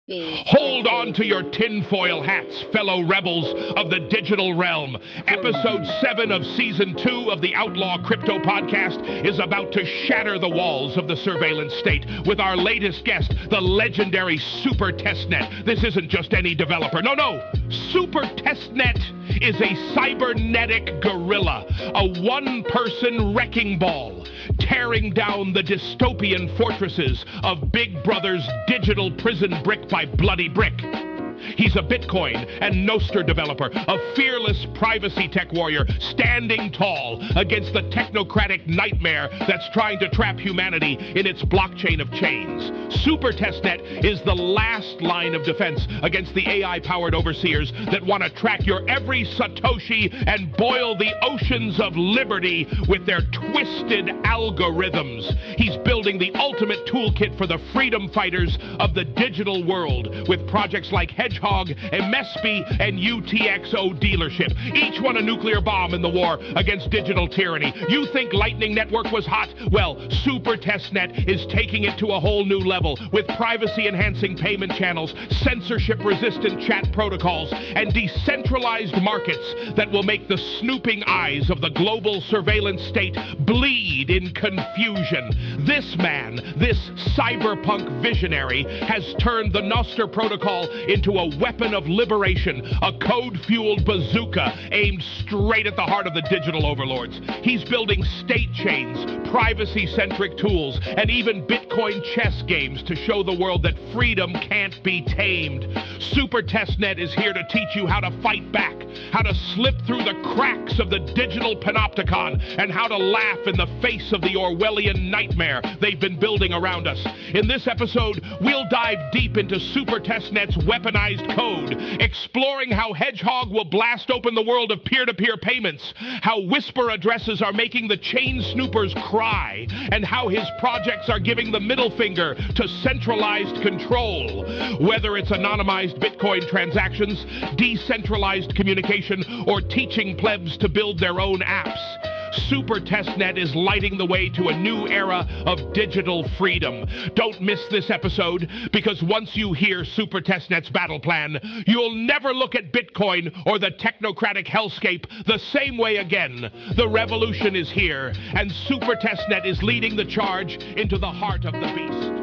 Hold on to your tinfoil hats, fellow rebels of the digital realm. Episode 7 of Season 2 of the Outlaw Crypto Podcast is about to shatter the walls of the surveillance state with our latest guest, the legendary Super Testnet. This isn't just any developer. No. Super Testnet is a cybernetic gorilla, a one-person wrecking ball, tearing down the dystopian fortresses of Big Brother's digital prison brick by bloody brick. He's a Bitcoin and Nostr developer, a fearless privacy tech warrior standing tall against the technocratic nightmare that's trying to trap humanity in its blockchain of chains. Super Testnet is the last line of defense against the AI-powered overseers that want to track your every Satoshi and boil the oceans of liberty with their twisted algorithms. He's building the ultimate toolkit for the freedom fighters of the digital world with projects like Hedgehog, MSP, and UTXO dealership. Each one a nuclear bomb in the war against digital tyranny. You think Lightning Network was hot? Well, Super Testnet is taking it to a whole new level with privacy-enhancing payment channels, censorship-resistant chat protocols, and decentralized markets that will make the snooping eyes of the global surveillance state bleed in confusion. This man, this cyberpunk visionary, has turned the Nostr protocol into a weapon of liberation, a code-fueled bazooka aimed straight at the heart of the digital overlords. He's building state chains, privacy-centric tools, and even Bitcoin chess games to show the world that freedom can't be tamed. Super Testnet is here to teach you how to fight back, how to slip through the cracks of the digital panopticon, and how to laugh in the face of the Orwellian nightmare they've been building around us. In this episode, we'll dive deep into Super Testnet's weaponized code, exploring how Hedgehog will blast open the world of peer-to-peer payments, how Whisper addresses are making the chain snoopers cry, and how his projects are giving the middle finger to centralized control. Whether it's anonymized Bitcoin transactions, decentralized communication, or teaching plebs to build their own apps, Super Testnet is lighting the way to a new era of digital freedom. Don't miss this episode, because once you hear Super Testnet's battle plan, you'll never look at Bitcoin or the technocratic hellscape the same way again. The revolution is here, and Super Testnet is leading the charge into the heart of the beast.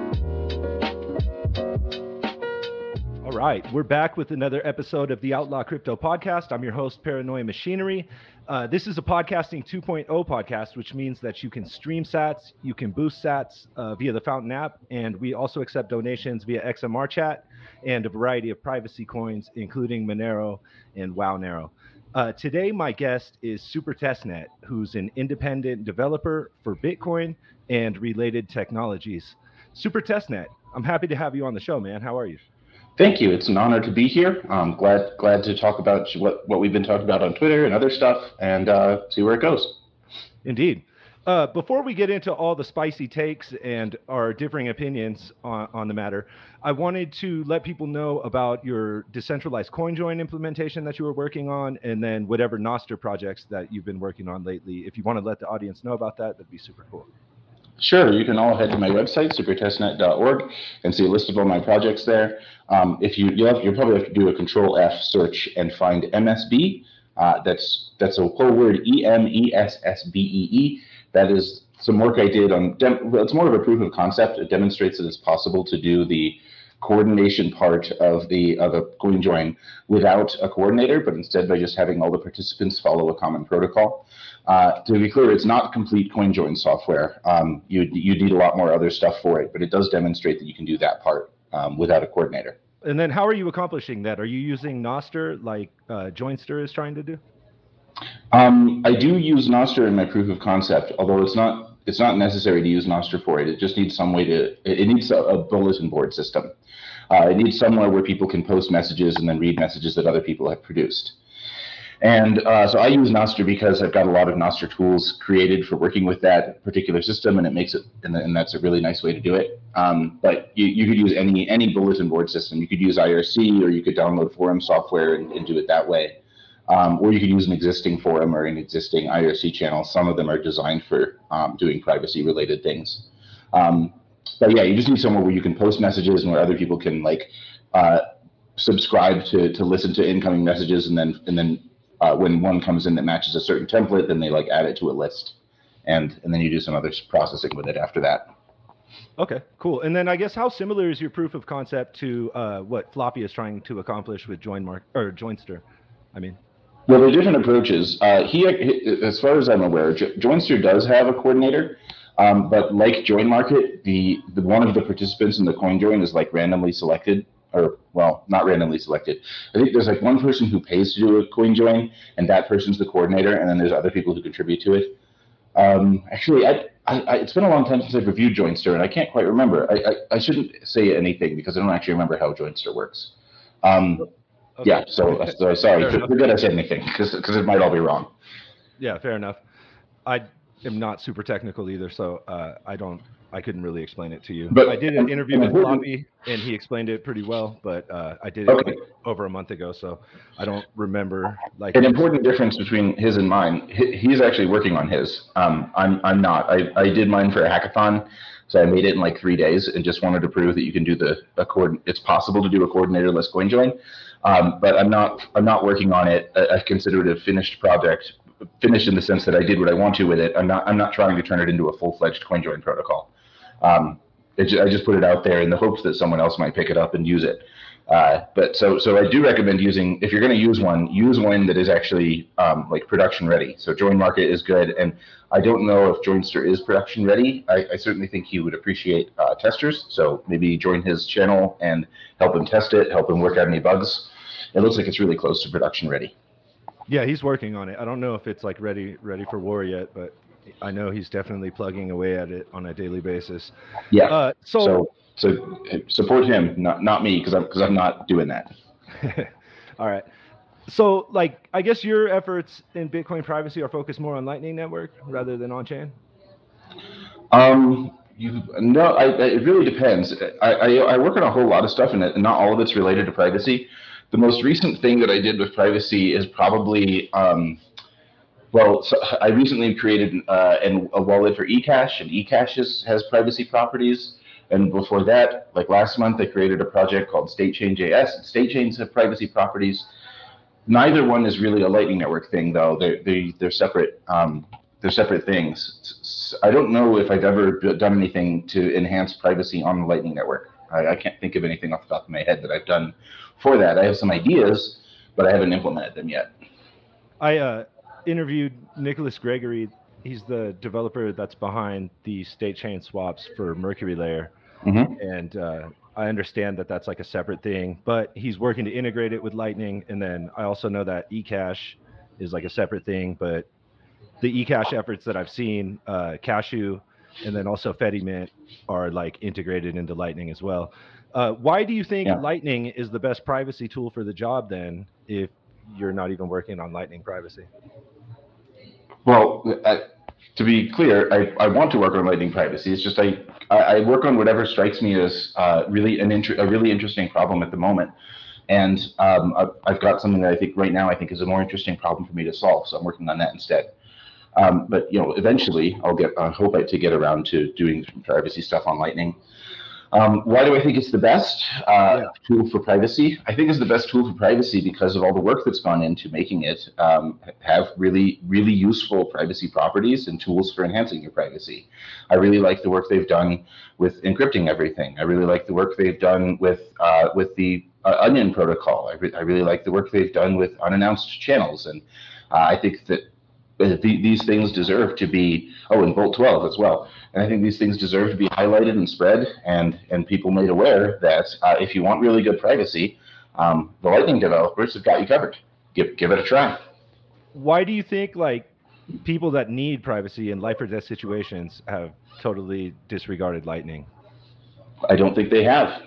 All right, we're back with another episode of the Outlaw Crypto Podcast. I'm your host, Paranoia Machinery. This is a podcasting 2.0 podcast, which means that you can stream sats, you can boost sats via the Fountain app, and we also accept donations via XMR chat and a variety of privacy coins, including Monero and WowNero. Today, my guest is Super Testnet, who's an independent developer for Bitcoin and related technologies. Super Testnet, I'm happy to have you on the show, man. How are you? Thank you. It's an honor to be here. I'm glad to talk about what we've been talking about on Twitter and other stuff, and see where it goes. Indeed. Before we get into all the spicy takes and our differing opinions on the matter, I wanted to let people know about your decentralized CoinJoin implementation that you were working on, and then whatever Nostr projects that you've been working on lately. If you want to let the audience know about that, that'd be super cool. Sure, you can all head to my website, supertestnet.org, and see a list of all my projects there. If you'll probably have to do a Control F search and find MSB. That's a whole word, EMESSBEE. That is some work I did on. It's more of a proof of concept. It demonstrates that it's possible to do the coordination part of a CoinJoin without a coordinator, but instead by just having all the participants follow a common protocol. To be clear, it's not complete CoinJoin software. You need a lot more other stuff for it, but it does demonstrate that you can do that part without a coordinator. And then how are you accomplishing that? Are you using Nostr like Joinster is trying to do? I do use Nostr in my proof of concept, although it's not necessary to use Nostr for it. It just needs some way to. It needs a bulletin board system. It needs somewhere where people can post messages and then read messages that other people have produced. And so I use Nostr because I've got a lot of Nostr tools created for working with that particular system, and it makes it, and that's a really nice way to do it. But you could use any bulletin board system. You could use IRC, or you could download forum software and do it that way. Or you could use an existing forum or an existing IRC channel. Some of them are designed for doing privacy-related things. But yeah, you just need somewhere where you can post messages and where other people can subscribe to listen to incoming messages, and then when one comes in that matches a certain template, then they like add it to a list, and then you do some other processing with it after that. Okay, cool. And then I guess how similar is your proof of concept to what Floppy is trying to accomplish with Joinster? I mean. Well, they're different approaches. As far as I'm aware, Joinster does have a coordinator, but like JoinMarket, the one of the participants in the CoinJoin is like randomly selected, or well, not randomly selected. I think there's like one person who pays to do a CoinJoin, and that person's the coordinator, and then there's other people who contribute to it. Actually, it's been a long time since I've reviewed Joinster, and I can't quite remember. I shouldn't say anything because I don't actually remember how Joinster works. Okay. Yeah, so sorry, forget I said anything because it might all be wrong. Yeah, fair enough. I am not super technical either, so I couldn't really explain it to you. But I did an interview with Floppy, and he explained it pretty well. But I did it like over a month ago, so I don't remember. Like an important difference between his and mine. He's actually working on his. I'm not. I did mine for a hackathon, so I made it in like 3 days, and just wanted to prove that you can do it's possible to do a coordinator-less CoinJoin. But I'm not working on it. I consider it a finished project, finished in the sense that I did what I want to with it. I'm not trying to turn it into a full-fledged CoinJoin protocol. I just put it out there in the hopes that someone else might pick it up and use it. But so I do recommend if you're going to use one that is actually like production ready. So JoinMarket is good, and I don't know if Joinster is production ready. I certainly think he would appreciate testers. So maybe join his channel and help him test it, help him work out any bugs. It looks like it's really close to production ready. Yeah, he's working on it. I don't know if it's like ready for war yet, but I know he's definitely plugging away at it on a daily basis. Yeah. So support him, not me, because I'm not doing that. All right. So like, I guess your efforts in Bitcoin privacy are focused more on Lightning Network rather than on chain. It really depends. I work on a whole lot of stuff, and not all of it's related to privacy. The most recent thing that I did with privacy is probably, I recently created a wallet for eCash, and eCash has privacy properties. And before that, like last month, I created a project called StateChain.js. StateChains have privacy properties. Neither one is really a Lightning Network thing, though. They're separate. They're separate things. I don't know if I've ever done anything to enhance privacy on the Lightning Network. I can't think of anything off the top of my head that I've done for that. I have some ideas, but I haven't implemented them yet. I interviewed Nicholas Gregory. He's the developer that's behind the state chain swaps for Mercury Layer. Mm-hmm. And I understand that that's like a separate thing, but he's working to integrate it with Lightning. And then I also know that eCash is like a separate thing, but the eCash efforts that I've seen, Cashew, and then also Fedimint are like integrated into Lightning as well. Why do you think Lightning is the best privacy tool for the job then, if you're not even working on Lightning privacy? Well, to be clear, I want to work on Lightning privacy. It's just I work on whatever strikes me as a really interesting problem at the moment. And I've got something that I think is a more interesting problem for me to solve. So I'm working on that instead. But eventually I hope to get around to doing some privacy stuff on Lightning. Why do I think it's the best tool for privacy? I think it's the best tool for privacy because of all the work that's gone into making it have really, really useful privacy properties and tools for enhancing your privacy. I really like the work they've done with encrypting everything. I really like the work they've done with the Onion protocol. I really like the work they've done with unannounced channels. And I think that these things deserve to be, and Bolt 12 as well. And I think these things deserve to be highlighted and spread and people made aware that if you want really good privacy, the Lightning developers have got you covered. Give it a try. Why do you think like people that need privacy in life or death situations have totally disregarded Lightning? I don't think they have.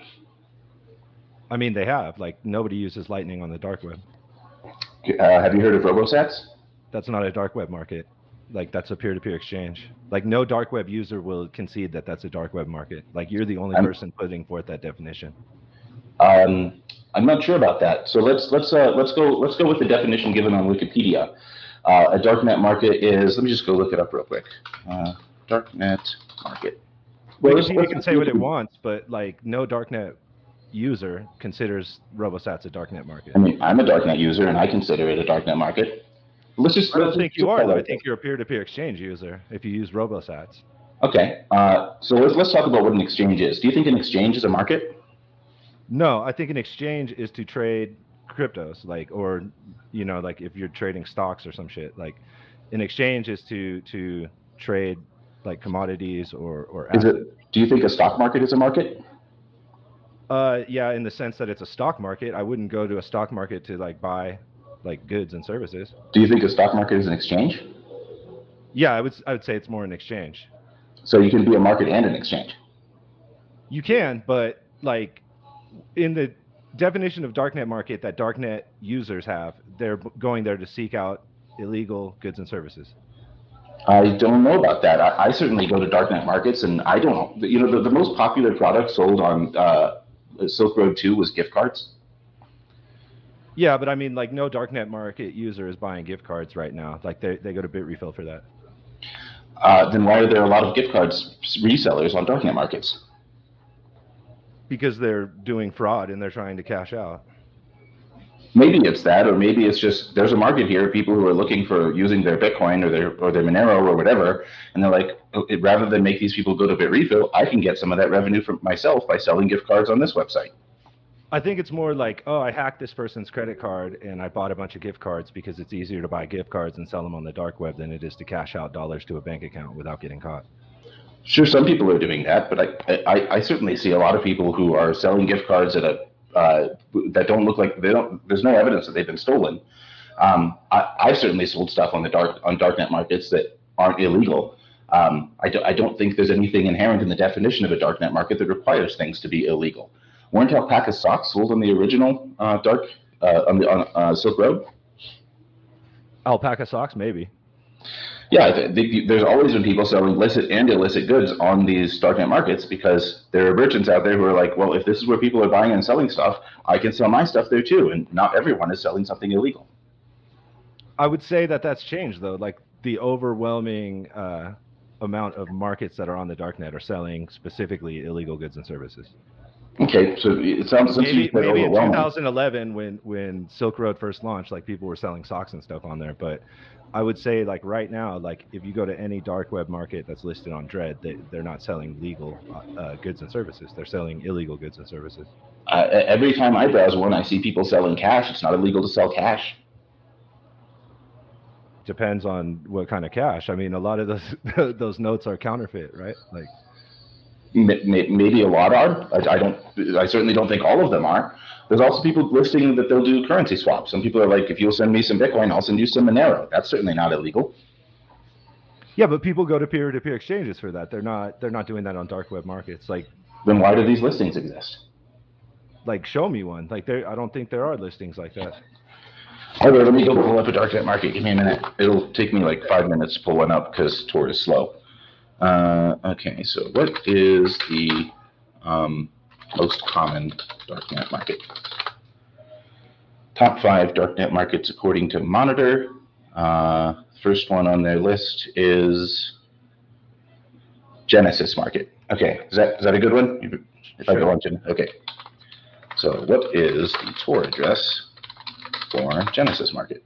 I mean, they have. Like, nobody uses Lightning on the dark web. Have you heard of RoboSats? That's not a dark web market. Like, that's a peer-to-peer exchange. Like, no dark web user will concede that that's a dark web market. Like, you're the only person putting forth that definition. I'm not sure about that. So let's go with the definition given on Wikipedia. A darknet market is. Let me just go look it up real quick. Darknet market. Wikipedia can say what it wants, but like, no darknet user considers RoboSats a darknet market. I mean, I'm a darknet user, and I consider it a darknet market. I don't think you are, though. I think you're a peer-to-peer exchange user if you use RoboSats. Okay, so let's talk about what an exchange is. Do you think an exchange is a market? No, I think an exchange is to trade cryptos, like, or, you know, like if you're trading stocks or some shit. Like, an exchange is to trade like commodities or assets. Do you think a stock market is a market? Yeah, in the sense that it's a stock market. I wouldn't go to a stock market to like buy like goods and services. Do you think a stock market is an exchange? Yeah, I would say it's more an exchange. So you can be a market and an exchange. You can, but like in the definition of darknet market that darknet users have, they're going there to seek out illegal goods and services. I don't know about that. I certainly go to darknet markets, and I don't know. You know, the most popular product sold on Silk Road 2 was gift cards. Yeah, but I mean, like, no darknet market user is buying gift cards right now. Like, they go to Bitrefill for that. Then why are there a lot of gift cards resellers on darknet markets? Because they're doing fraud and they're trying to cash out. Maybe it's that, or maybe it's just there's a market here of people who are looking for using their Bitcoin or their Monero or whatever, and they're like, rather than make these people go to Bitrefill, I can get some of that revenue for myself by selling gift cards on this website. I think it's more like, oh, I hacked this person's credit card and I bought a bunch of gift cards because it's easier to buy gift cards and sell them on the dark web than it is to cash out dollars to a bank account without getting caught. Sure, some people are doing that, but I certainly see a lot of people who are selling gift cards at that don't look like there's no evidence that they've been stolen. I've certainly sold stuff on darknet markets that aren't illegal. I don't think there's anything inherent in the definition of a darknet market that requires things to be illegal. Weren't alpaca socks sold on the original on Silk Road? Alpaca socks, maybe. Yeah, there's always been people selling licit and illicit goods on these darknet markets because there are merchants out there who are like, well, if this is where people are buying and selling stuff, I can sell my stuff there too. And not everyone is selling something illegal. I would say that that's changed, though. Like, the overwhelming amount of markets that are on the darknet are selling specifically illegal goods and services. Okay, so it sounds maybe in 2011 when Silk Road first launched, like, people were selling socks and stuff on there, but I would say, like, right now, like, if you go to any dark web market that's listed on Dread, they're not selling legal goods and services. They're selling illegal goods and services. Every time I browse one, I see people selling cash. It's not illegal to sell cash. Depends on what kind of cash. I mean, a lot of those notes are counterfeit, right? Like, maybe a lot are. I certainly don't think all of them are. There's also people listing that they'll do currency swaps. Some people are like, if you'll send me some Bitcoin, I'll send you some Monero. That's certainly not illegal. Yeah, but people go to peer-to-peer exchanges for that. They're not doing that on dark web markets. Like, then why do these listings exist? Like, show me one. Like, I don't think there are listings like that. Okay, let me go pull up a darknet market. Give me a minute. It'll take me like 5 minutes to pull one up because Tor is slow. Okay, so what is the most common darknet market? Top 5 darknet markets according to Monitor. First one on their list is Genesis Market. Okay, is that a good one? If I go on to, okay. So what is the Tor address for Genesis Market?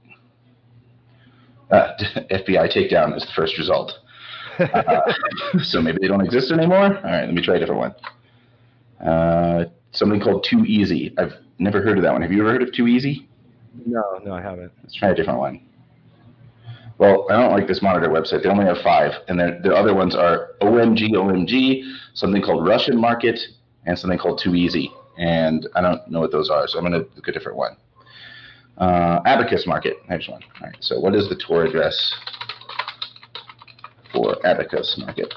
FBI takedown is the first result. So maybe they don't exist anymore? All right, let me try a different one. Something called Too Easy. I've never heard of that one. Have you ever heard of Too Easy? No, I haven't. Let's try a different one. Well, I don't like this Monitor website. They only have 5. And the other ones are OMG, something called Russian Market, and something called Too Easy. And I don't know what those are, so I'm going to look a different one. Abacus Market. There's one. All right, so what is the Tor address for Abacus Market?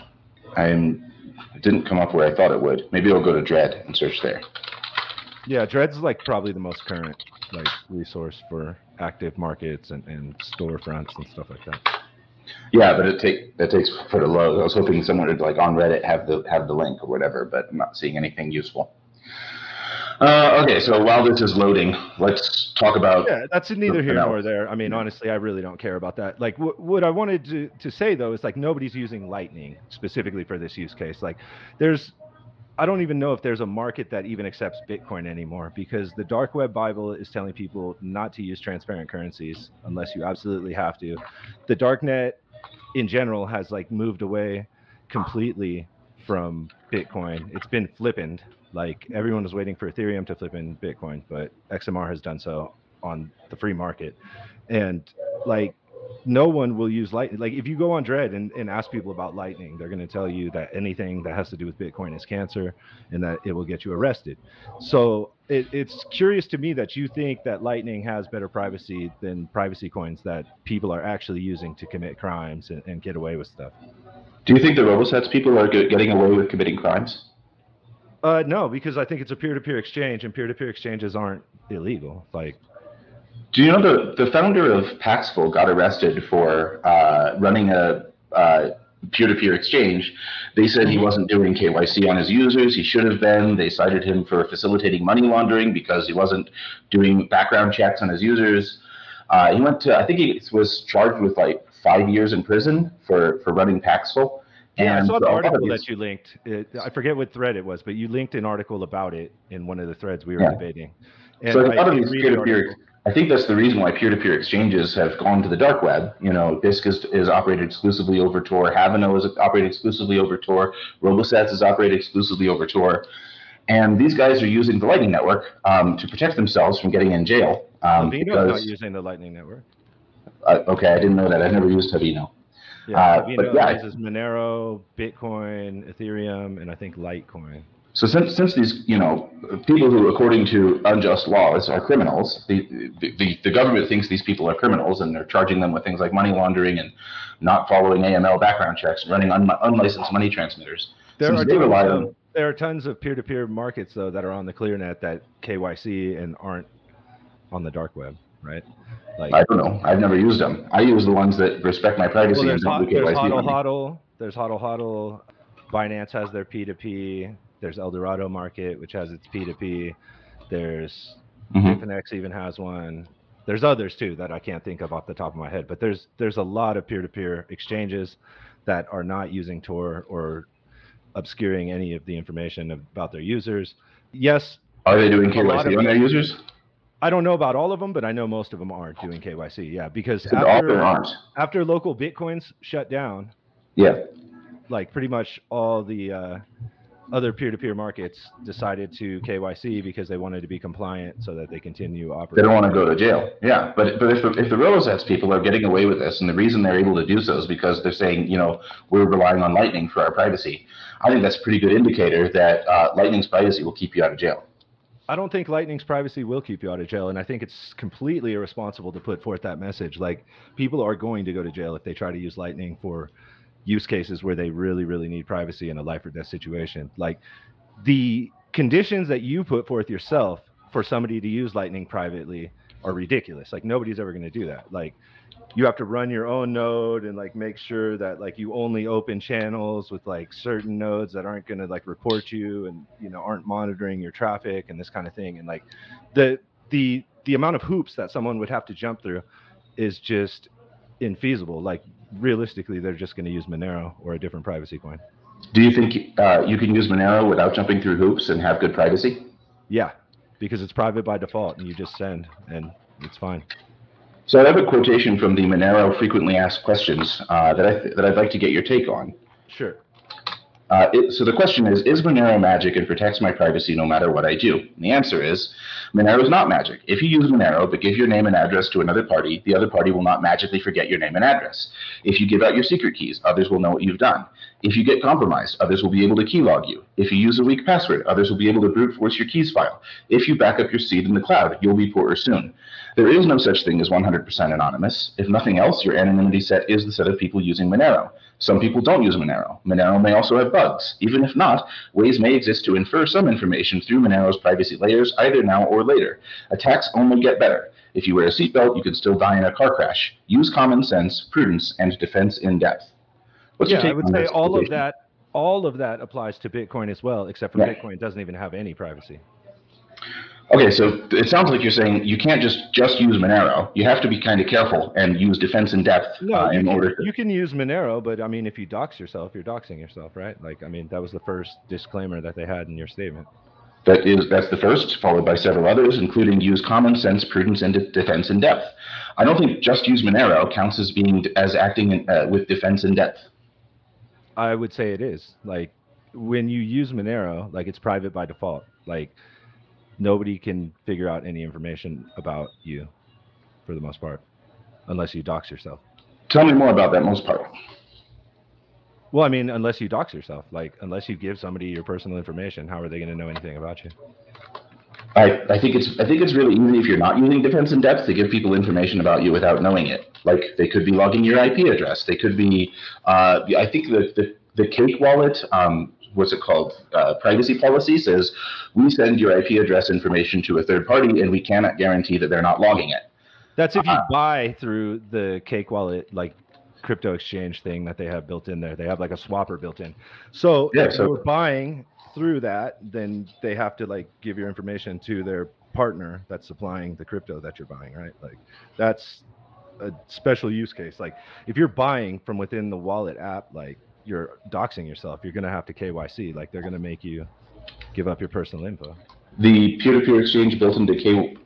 It didn't come up where I thought it would. Maybe I'll go to Dread and search there. Yeah, Dread's like probably the most current like resource for active markets and storefronts and stuff like that. Yeah, but that takes for the load. I was hoping someone would like on Reddit have the link or whatever, but I'm not seeing anything useful. Okay, so while this is loading, let's talk about... Yeah, that's neither here nor there. I mean, honestly, I really don't care about that. Like, what I wanted to say, though, is, like, nobody's using Lightning specifically for this use case. Like, there's I don't even know if there's a market that even accepts Bitcoin anymore, because the dark web Bible is telling people not to use transparent currencies unless you absolutely have to. The darknet in general has like moved away completely from Bitcoin. It's been flippened. Like everyone was waiting for Ethereum to flip in Bitcoin, but XMR has done so on the free market. And like no one will use Lightning. Like if you go on Dread and ask people about Lightning, they're going to tell you that anything that has to do with Bitcoin is cancer and that it will get you arrested. So it's curious to me that you think that Lightning has better privacy than privacy coins that people are actually using to commit crimes and get away with stuff. Do you think the RoboSats people are getting away with committing crimes? No, because I think it's a peer-to-peer exchange, and peer-to-peer exchanges aren't illegal. Like, do you know the founder of Paxful got arrested for running a peer-to-peer exchange? They said he wasn't doing KYC on his users. He should have been. They cited him for facilitating money laundering because he wasn't doing background checks on his users. He went to, I think he was charged with like 5 years in prison for running Paxful. Yeah, I saw the article that you linked. I forget what thread it was, but you linked an article about it in one of the threads we were debating. And so a lot of these peer-to-peer, I think that's the reason why peer-to-peer exchanges have gone to the dark web. You know, Bisq is operated exclusively over Tor. Haveno is operated exclusively over Tor. RoboSats is operated exclusively over Tor. And these guys are using the Lightning Network to protect themselves from getting in jail. Haveno's not using the Lightning Network. Okay, I didn't know that. I've never used Haveno. Yeah, Haveno uses Monero, Bitcoin, Ethereum, and I think Litecoin. So since these, you know, people who, according to unjust laws, are criminals, the government thinks these people are criminals, and they're charging them with things like money laundering and not following AML background checks and running unlicensed money transmitters. There are tons of peer-to-peer markets, though, that are on the ClearNet that KYC and aren't on the dark web, right? Like, I don't know. I've never used them. I use the ones that respect my privacy and don't do KYC. There's HODL HODL. Binance has their P2P. There's Eldorado Market, which has its P2P. There's Bitfinex even has one. There's others too that I can't think of off the top of my head. But there's a lot of peer-to-peer exchanges that are not using Tor or obscuring any of the information about their users. Yes. Are they doing KYC on their users? I don't know about all of them, but I know most of them are doing KYC. Yeah, because after local Bitcoins shut down, like pretty much all the other peer-to-peer markets decided to KYC because they wanted to be compliant so that they continue operating. They don't want to go to jail. Yeah, but if the RoboSats people are getting away with this, and the reason they're able to do so is because they're saying, you know, we're relying on Lightning for our privacy, I think that's a pretty good indicator that Lightning's privacy will keep you out of jail. I don't think Lightning's privacy will keep you out of jail, and I think it's completely irresponsible to put forth that message. Like, people are going to go to jail if they try to use Lightning for use cases where they really, really need privacy in a life or death situation. Like, the conditions that you put forth yourself for somebody to use Lightning privately are ridiculous. Like, nobody's ever going to do that. Like, you have to run your own node and like make sure that like you only open channels with like certain nodes that aren't going to like report you and, you know, aren't monitoring your traffic and this kind of thing. And like the amount of hoops that someone would have to jump through is just infeasible. Like, realistically, they're just going to use Monero or a different privacy coin. Do you think you can use Monero without jumping through hoops and have good privacy? Yeah, because it's private by default and you just send and it's fine. So I have a quotation from the Monero frequently asked questions that I'd like to get your take on. Sure. So the question is Monero magic and protects my privacy no matter what I do? And the answer is, Monero is not magic. If you use Monero but give your name and address to another party, the other party will not magically forget your name and address. If you give out your secret keys, others will know what you've done. If you get compromised, others will be able to keylog you. If you use a weak password, others will be able to brute force your keys file. If you back up your seed in the cloud, you'll be poorer soon. There is no such thing as 100% anonymous. If nothing else, your anonymity set is the set of people using Monero. Some people don't use Monero. Monero may also have bugs. Even if not, ways may exist to infer some information through Monero's privacy layers, either now or later. Attacks only get better. If you wear a seatbelt, you can still die in a car crash. Use common sense, prudence, and defense in depth. What's your take on this? I would say all of that applies to Bitcoin as well, except for Bitcoin doesn't even have any privacy. Okay, so it sounds like you're saying you can't just use Monero. You have to be kind of careful and use defense in depth No, in order to. you can use Monero, but I mean, if you dox yourself, you're doxing yourself, right? Like, I mean, that was the first disclaimer that they had in your statement. That's the first, followed by several others, including use common sense, prudence, and defense in depth. I don't think just use Monero counts as acting with defense in depth. I would say it is. Like, when you use Monero, like, it's private by default. Like, nobody can figure out any information about you for the most part, unless you dox yourself. Tell me more about that most part. Well, I mean, unless you dox yourself, like, unless you give somebody your personal information, how are they going to know anything about you? I think it's really easy if you're not using defense in depth to give people information about you without knowing it. Like they could be logging your IP address. They could be. I think the Cake wallet. What's it called? Privacy policy says we send your IP address information to a third party, and we cannot guarantee that they're not logging it. That's if you buy through the Cake wallet, like crypto exchange thing that they have built in there. They have like a swapper built in. So Yeah, if you're buying through that, then they have to like give your information to their partner that's supplying the crypto that you're buying, right? Like that's a special use case. Like if you're buying from within the wallet app, like you're doxing yourself, you're going to have to KYC. Like they're going to make you give up your personal info. The peer-to-peer exchange built into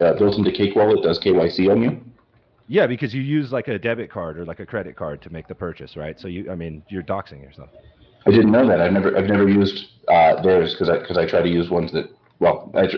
Cake wallet does KYC on you. Yeah, because you use like a debit card or like a credit card to make the purchase, right? So you're doxing yourself. I didn't know that. I've never used theirs because I try to use ones that. Well, I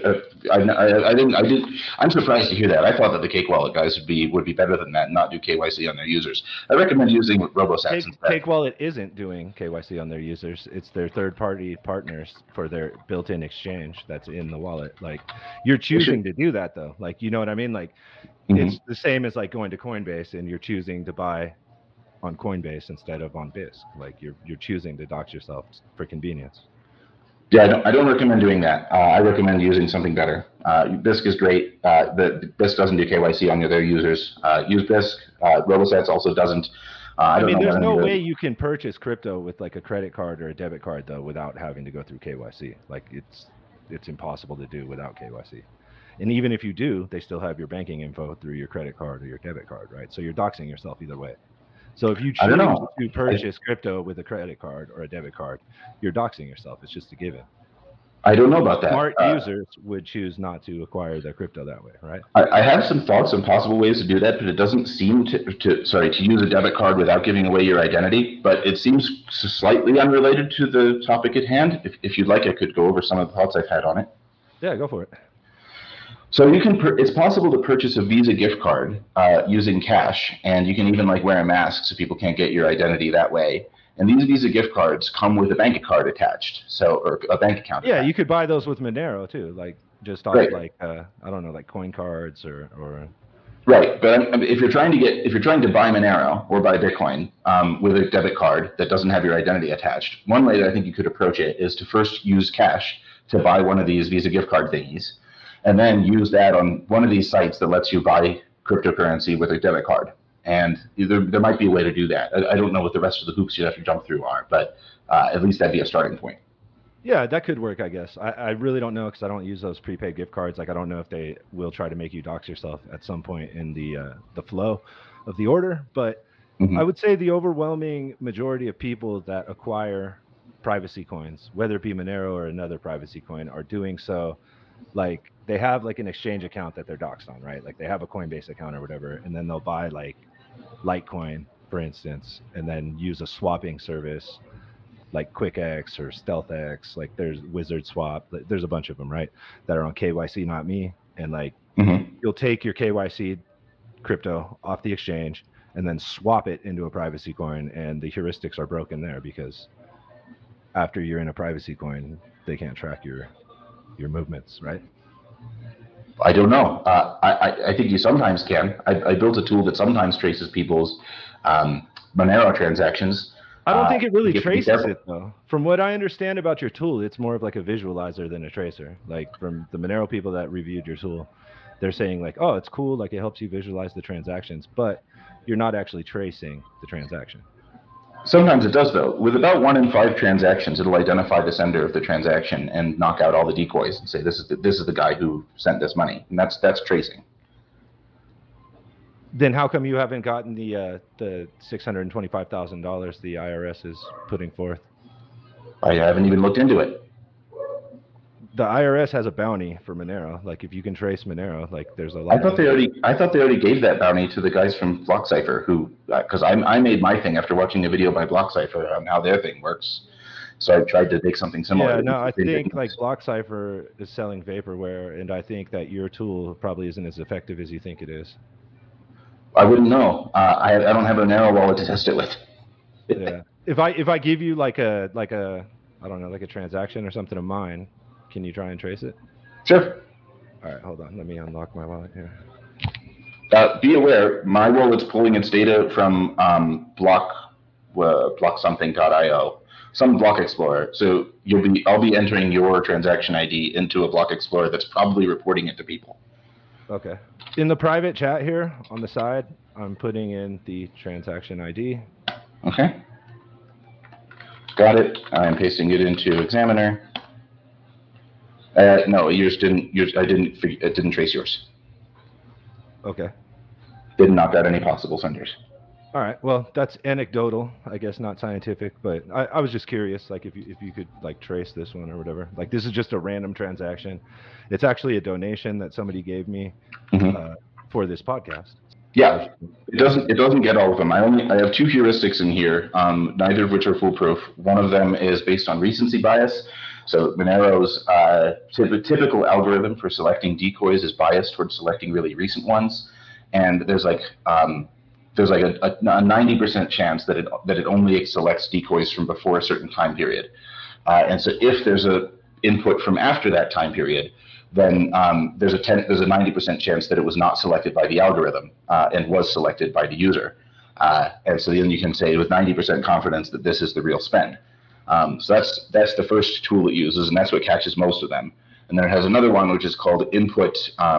didn't. I'm surprised to hear that. I thought that the Cake wallet guys would be better than that and not do KYC on their users. I recommend using RoboSats instead. Cake wallet isn't doing KYC on their users. It's their third-party partners for their built-in exchange that's in the wallet. Like you're choosing to do that though. Like you know what I mean? Like it's the same as like going to Coinbase and you're choosing to buy on Coinbase instead of on Bisq. Like you're choosing to dox yourself for convenience. Yeah, I don't recommend doing that. I recommend using something better. Bisq is great. The Bisq doesn't do KYC on their users. Use Bisq. RoboSats also doesn't. I mean, there's no way you can purchase crypto with like a credit card or a debit card though without having to go through KYC. Like it's impossible to do without KYC. And even if you do, they still have your banking info through your credit card or your debit card, right? So you're doxing yourself either way. So if you choose to purchase crypto with a credit card or a debit card, you're doxing yourself. It's just a given. I don't know about that. Smart users would choose not to acquire their crypto that way, right? I have some thoughts on possible ways to do that, but it doesn't seem to use a debit card without giving away your identity. But it seems slightly unrelated to the topic at hand. If you'd like, I could go over some of the thoughts I've had on it. Yeah, go for it. So it's possible to purchase a Visa gift card using cash, and you can even like wear a mask so people can't get your identity that way. And these Visa gift cards come with a bank card attached, or a bank account. Yeah, you could buy those with Monero too, like just off like I don't know, like coin cards or. Right, but if you're trying to buy Monero or buy Bitcoin with a debit card that doesn't have your identity attached, one way that I think you could approach it is to first use cash to buy one of these Visa gift card thingies, and then use that on one of these sites that lets you buy cryptocurrency with a debit card. And there might be a way to do that. I don't know what the rest of the hoops you have to jump through are, but at least that'd be a starting point. Yeah, that could work, I guess. I really don't know because I don't use those prepaid gift cards. Like I don't know if they will try to make you dox yourself at some point in the flow of the order. But I would say the overwhelming majority of people that acquire privacy coins, whether it be Monero or another privacy coin, are doing so. Like they have like an exchange account that they're doxed on, right? Like they have a Coinbase account or whatever, and then they'll buy like Litecoin, for instance, and then use a swapping service like QuickX or StealthX. Like there's Wizard Swap. There's a bunch of them, right? That are on KYC, not me. And like you'll take your KYC crypto off the exchange and then swap it into a privacy coin, and the heuristics are broken there because after you're in a privacy coin, they can't track your movements, right? I don't know. I think you sometimes can. I built a tool that sometimes traces people's Monero transactions. I don't think it really traces it though. From what I understand about your tool, it's more of like a visualizer than a tracer. Like from the Monero people that reviewed your tool, they're saying like, oh, it's cool, like it helps you visualize the transactions, but you're not actually tracing the transaction. Sometimes it does, though. With about 1 in 5 transactions, it'll identify the sender of the transaction and knock out all the decoys and say this is the guy who sent this money, and that's tracing. Then how come you haven't gotten the $625,000 the IRS is putting forth? I haven't even looked into it. The IRS has a bounty for Monero. Like if you can trace Monero, like there's a lot. I thought they already gave that bounty to the guys from BlockCypher, who because I made my thing after watching a video by BlockCypher on how their thing works. So I tried to make something similar. Yeah, no, I think like BlockCypher is selling vaporware, and I think that your tool probably isn't as effective as you think it is. I wouldn't know. I don't have a Monero wallet to test it with. Yeah. If I give you like a I don't know, like a transaction or something of mine, can you try and trace it? Sure. All right, hold on. Let me unlock my wallet here. Be aware, my wallet's pulling its data from blocksomething.io, some block explorer. So I'll be entering your transaction ID into a block explorer that's probably reporting it to people. Okay. In the private chat here on the side, I'm putting in the transaction ID. Okay. Got it. I'm pasting it into Examiner. No, it didn't trace yours. Okay. Didn't knock out any possible senders. All right. Well, that's anecdotal, I guess, not scientific, but I was just curious, like if you could like trace this one or whatever. Like this is just a random transaction. It's actually a donation that somebody gave me for this podcast. Yeah, it doesn't get all of them. I have 2 heuristics in here, neither of which are foolproof. One of them is based on recency bias. So Monero's typical algorithm for selecting decoys is biased towards selecting really recent ones, and there's like a 90% chance that it only selects decoys from before a certain time period. And so if there's a input from after that time period, then there's a 90% chance that it was not selected by the algorithm and was selected by the user. And so then you can say with 90% confidence that this is the real spend. So that's the first tool it uses, and that's what catches most of them. And then it has another one which is called input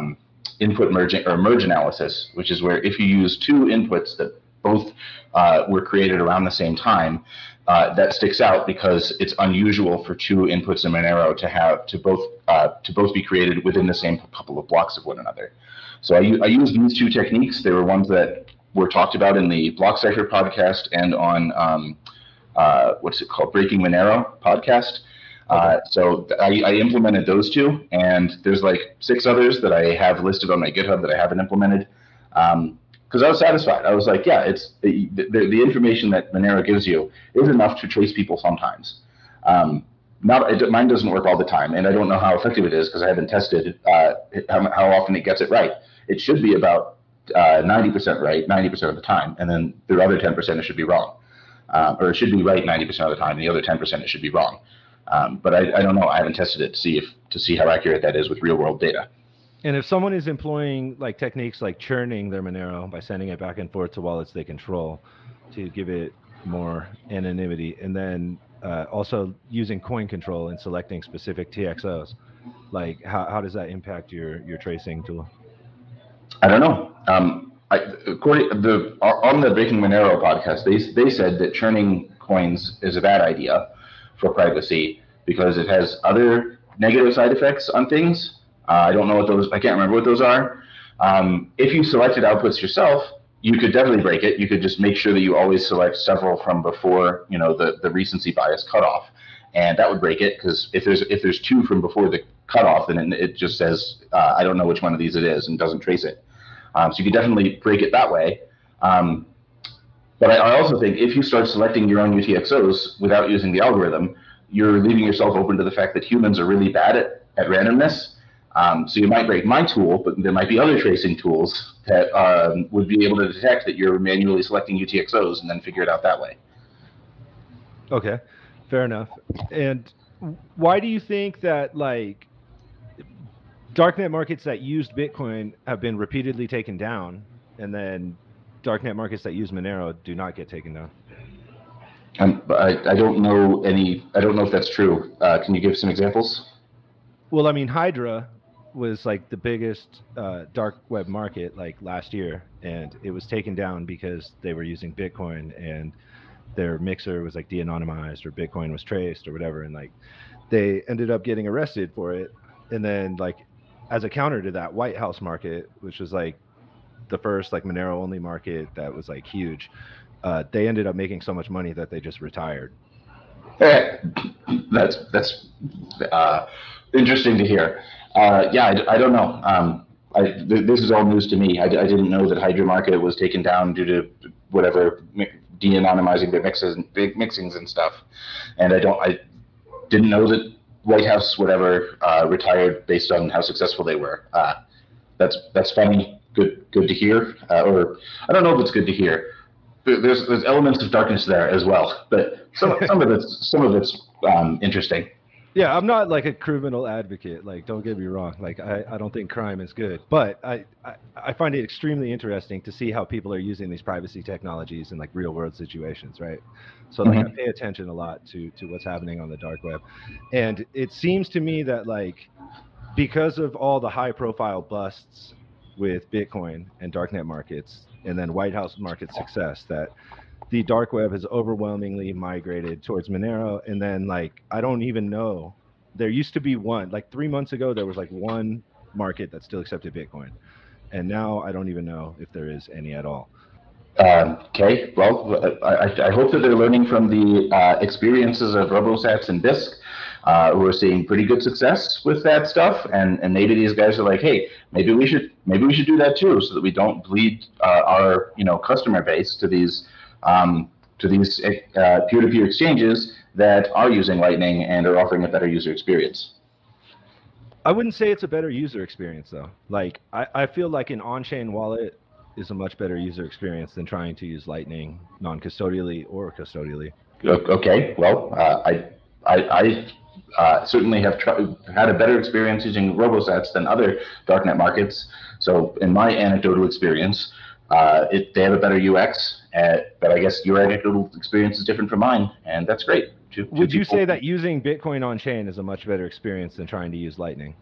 merge analysis, which is where if you use 2 inputs that both were created around the same time, that sticks out because it's unusual for 2 inputs in Monero to both be created within the same couple of blocks of one another. So I use these 2 techniques. They were ones that were talked about in the BlockCypher podcast and on what's it called, Breaking Monero podcast. So I implemented those 2, and there's like 6 others that I have listed on my GitHub that I haven't implemented. Because I was satisfied. I was like, yeah, it's the information that Monero gives you is enough to trace people sometimes. Mine doesn't work all the time, and I don't know how effective it is because I haven't tested how often it gets it right. It should be about 90% right 90% of the time, and then the other 10% it should be wrong. Or it should be right 90% of the time, and the other 10% it should be wrong. But I don't know. I haven't tested it to see how accurate that is with real world data. And if someone is employing like techniques like churning their Monero by sending it back and forth to wallets they control to give it more anonymity, and then also using coin control and selecting specific TXOs, like how does that impact your tracing tool? I don't know. On the Breaking Monero podcast, they said that churning coins is a bad idea for privacy because it has other negative side effects on things. I don't know what those. I can't remember what those are. If you selected outputs yourself, you could definitely break it. You could just make sure that you always select several from before, the recency bias cutoff, and that would break it because if there's 2 from before the cutoff, then it just says I don't know which one of these it is and doesn't trace it. So you could definitely break it that way. But I also think if you start selecting your own UTXOs without using the algorithm, you're leaving yourself open to the fact that humans are really bad at randomness. So you might break my tool, but there might be other tracing tools that would be able to detect that you're manually selecting UTXOs and then figure it out that way. Okay, fair enough. And why do you think that like darknet markets that used Bitcoin have been repeatedly taken down, and then darknet markets that use Monero do not get taken down? I don't know I don't know if that's true. Can you give some examples? Well, I mean, Hydra was like the biggest dark web market like last year, and it was taken down because they were using Bitcoin, and their mixer was like de-anonymized or Bitcoin was traced or whatever, and like they ended up getting arrested for it. And then like as a counter to that, White House Market, which was like the first like Monero only market that was like huge, they ended up making so much money that they just retired. That's interesting to hear. Yeah, I don't know. This is all news to me. I didn't know that Hydra Market was taken down due to whatever de-anonymizing their big mixings and stuff, and I didn't know that White House whatever retired based on how successful they were. That's funny. Good to hear. Or I don't know if it's good to hear. There's elements of darkness there as well, but some of it's interesting. Yeah, I'm not like a criminal advocate. Like, don't get me wrong. Like, I don't think crime is good, but I find it extremely interesting to see how people are using these privacy technologies in like real world situations, right? So like, I pay attention a lot to what's happening on the dark web, and it seems to me that like because of all the high profile busts with Bitcoin and darknet markets, and then White House market success, that the dark web has overwhelmingly migrated towards Monero. And then like, I don't even know, there used to be one, like 3 months ago, there was like one market that still accepted Bitcoin. And now I don't even know if there is any at all. Okay, well, I hope that they're learning from the experiences of RoboSats and Bisq, who are seeing pretty good success with that stuff, and maybe these guys are like, hey, maybe we should do that too, so that we don't bleed our customer base to these peer-to-peer exchanges that are using Lightning and are offering a better user experience. I wouldn't say it's a better user experience though. Like I feel like an on-chain wallet is a much better user experience than trying to use Lightning non-custodially or custodially. Okay, well, I certainly have had a better experience using RoboSats than other darknet markets. So in my anecdotal experience, they have a better UX, but I guess your anecdotal experience is different from mine, and that's great. Would you say that using Bitcoin on-chain is a much better experience than trying to use Lightning?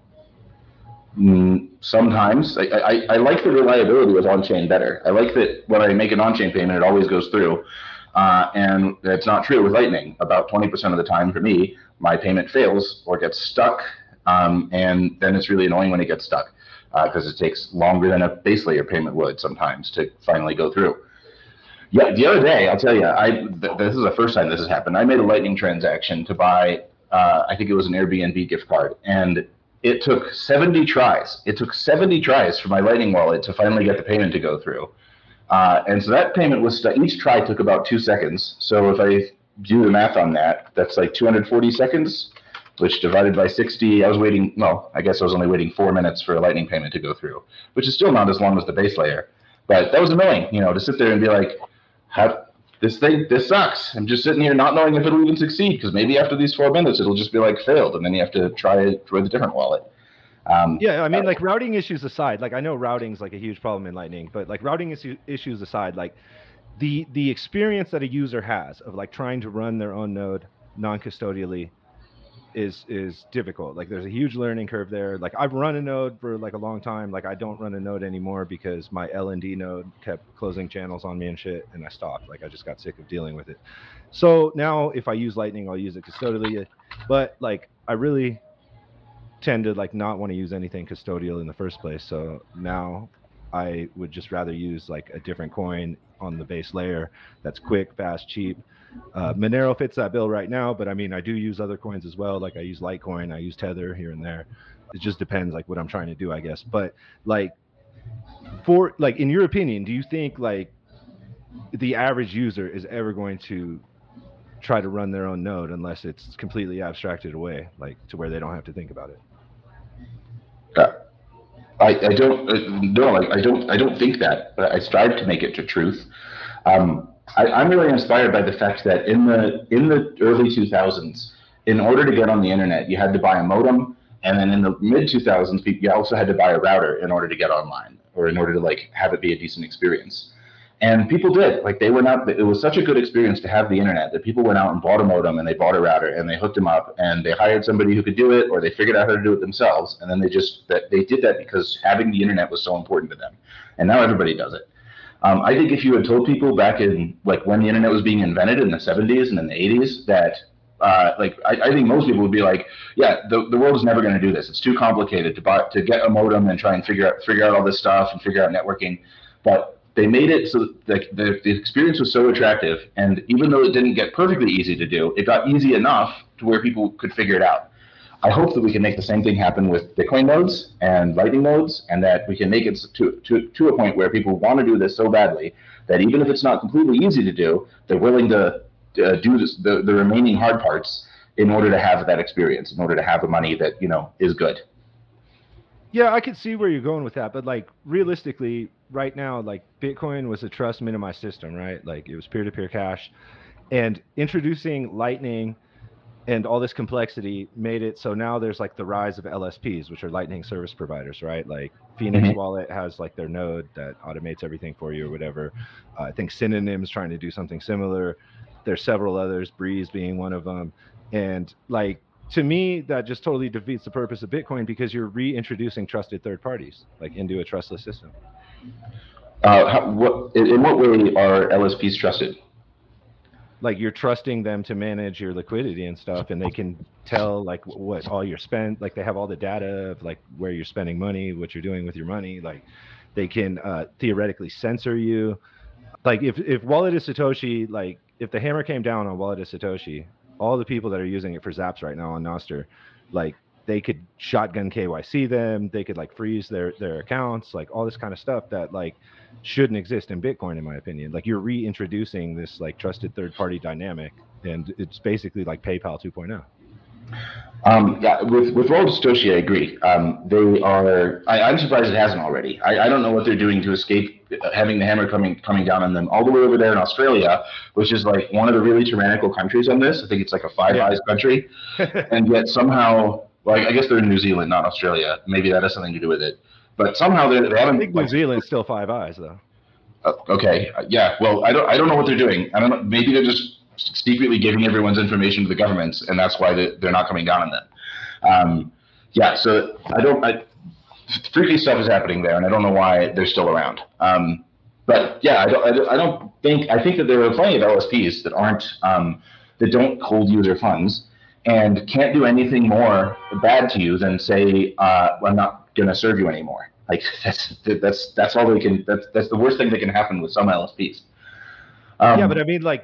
Sometimes. I like the reliability of on-chain better. I like that when I make an on-chain payment, it always goes through. And that's not true with Lightning. About 20% of the time for me, my payment fails or gets stuck, and then it's really annoying when it gets stuck because it takes longer than a base layer payment would sometimes to finally go through. Yeah, the other day, I'll tell you, this is the first time this has happened. I made a Lightning transaction to buy, I think it was an Airbnb gift card, and it took 70 tries. It took 70 tries for my Lightning wallet to finally get the payment to go through. And so that payment was each try took about 2 seconds. So if I do the math on that, that's like 240 seconds, which divided by 60, I was waiting, well, I guess I was only waiting 4 minutes for a Lightning payment to go through, which is still not as long as the base layer. But that was annoying, to sit there and be like, this sucks. I'm just sitting here not knowing if it'll even succeed, because maybe after these 4 minutes, it'll just be like failed, and then you have to try it with a different wallet. Yeah, I mean, like routing issues aside, like I know routing's like a huge problem in Lightning, but like routing issues aside, like the experience that a user has of like trying to run their own node non-custodially is difficult. Like there's a huge learning curve there. Like I've run a node for like a long time. Like I don't run a node anymore because my LND node kept closing channels on me and shit, and I stopped. Like I just got sick of dealing with it. So now if I use Lightning, I'll use it custodially, but like I really tend to like not want to use anything custodial in the first place. So now I would just rather use like a different coin on the base layer that's quick, fast, cheap. Monero fits that bill right now, but I mean, I do use other coins as well. Like I use Litecoin, I use Tether here and there. It just depends like what I'm trying to do, I guess. But like for like, in your opinion, do you think like the average user is ever going to try to run their own node unless it's completely abstracted away, like to where they don't have to think about it? I don't think that, but I strive to make it to truth. I'm really inspired by the fact that in the early 2000s, in order to get on the internet, you had to buy a modem, and then in the mid 2000s, you also had to buy a router in order to get online, or in order to like have it be a decent experience. And people did. Like they went out. It was such a good experience to have the internet that people went out and bought a modem, and they bought a router, and they hooked them up, and they hired somebody who could do it, or they figured out how to do it themselves. And then they did that because having the internet was so important to them. And now everybody does it. I think if you had told people back in like when the internet was being invented in the 70s and in the 80s that I think most people would be like, yeah, the world is never going to do this. It's too complicated to get a modem and try and figure out all this stuff and figure out networking. But they made it so the experience was so attractive, and even though it didn't get perfectly easy to do, it got easy enough to where people could figure it out. I hope that we can make the same thing happen with Bitcoin nodes and Lightning nodes, and that we can make it to a point where people want to do this so badly that even if it's not completely easy to do, they're willing to do this, the remaining hard parts in order to have that experience, in order to have the money that is good. Yeah, I could see where you're going with that, but like realistically, right now, like Bitcoin was a trust minimized system, right? Like it was peer-to-peer cash, and introducing Lightning and all this complexity made it so now there's like the rise of LSPs, which are Lightning service providers, right? Like Phoenix Wallet has like their node that automates everything for you or whatever. I think Synonym's trying to do something similar. There's several others, Breeze being one of them. And like, to me, that just totally defeats the purpose of Bitcoin because you're reintroducing trusted third parties like into a trustless system. In what way are LSPs trusted? Like you're trusting them to manage your liquidity and stuff, and they can tell like what all your spend, like they have all the data of like where you're spending money, what you're doing with your money. Like they can theoretically censor you. Like if Wallet is Satoshi, like if the hammer came down on Wallet is Satoshi, all the people that are using it for Zaps right now on Nostr, like they could shotgun KYC them, they could like freeze their accounts, like all this kind of stuff that like shouldn't exist in Bitcoin, in my opinion. Like you're reintroducing this like trusted third party dynamic, and it's basically like PayPal 2.0. Yeah, with Wallet Satoshi, I agree. I'm surprised it hasn't already. I don't know what they're doing to escape having the hammer coming down on them all the way over there in Australia, which is like one of the really tyrannical countries on this. I think it's like a Five Eyes country, and yet somehow, well, I guess they're in New Zealand, not Australia. Maybe that has something to do with it. But somehow they haven't. I think New Zealand's still Five Eyes though. Okay, yeah. Well, I don't know what they're doing. I don't know. Maybe they're just secretly giving everyone's information to the governments, and that's why they're not coming down on them. Yeah, so freaky stuff is happening there, and I don't know why they're still around. But yeah, I think that there are plenty of LSPs that aren't that don't hold user funds and can't do anything more bad to you than say, I'm not going to serve you anymore. Like that's all they can. That's the worst thing that can happen with some LSPs. Yeah, but I mean, like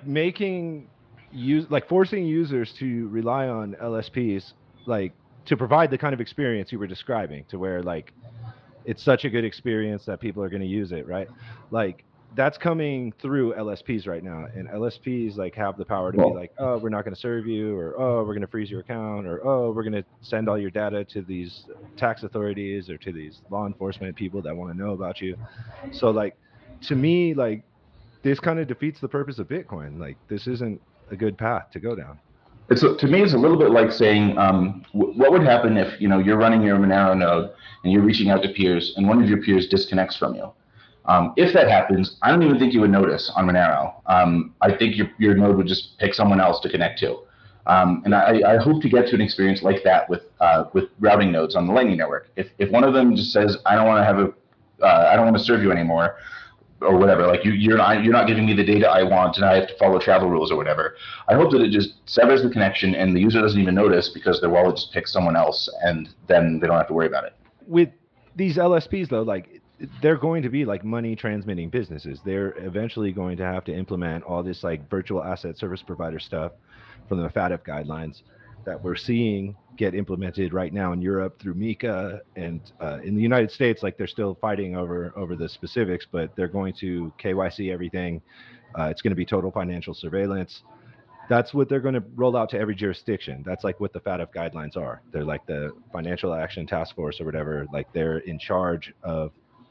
forcing users to rely on LSPs, like to provide the kind of experience you were describing, to where like it's such a good experience that people are going to use it, right? Like that's coming through LSPs right now, and LSPs like have the power to be like, oh, we're not going to serve you, or oh, we're going to freeze your account, or oh, we're going to send all your data to these tax authorities or to these law enforcement people that want to know about you. So like, to me, like this kind of defeats the purpose of Bitcoin. Like this isn't a good path to go down. To me, it's a little bit like saying, what would happen if you're running your Monero node and you're reaching out to peers, and one of your peers disconnects from you. If that happens, I don't even think you would notice on Monero. I think your node would just pick someone else to connect to. And I hope to get to an experience like that with routing nodes on the Lightning Network. If one of them just says, I don't want to serve you anymore, or whatever, like you're not giving me the data I want, and I have to follow travel rules or whatever. I hope that it just severs the connection, and the user doesn't even notice because their wallet just picks someone else, and then they don't have to worry about it. With these LSPs, though, like they're going to be like money transmitting businesses. They're eventually going to have to implement all this like virtual asset service provider stuff from the FATF guidelines that we're seeing get implemented right now in Europe through MiCA, and in the United States, like they're still fighting over the specifics, but they're going to KYC everything. It's going to be total financial surveillance. That's what they're going to roll out to every jurisdiction. That's like what the FATF guidelines are. They're like the Financial Action Task Force or whatever. Like they're in charge of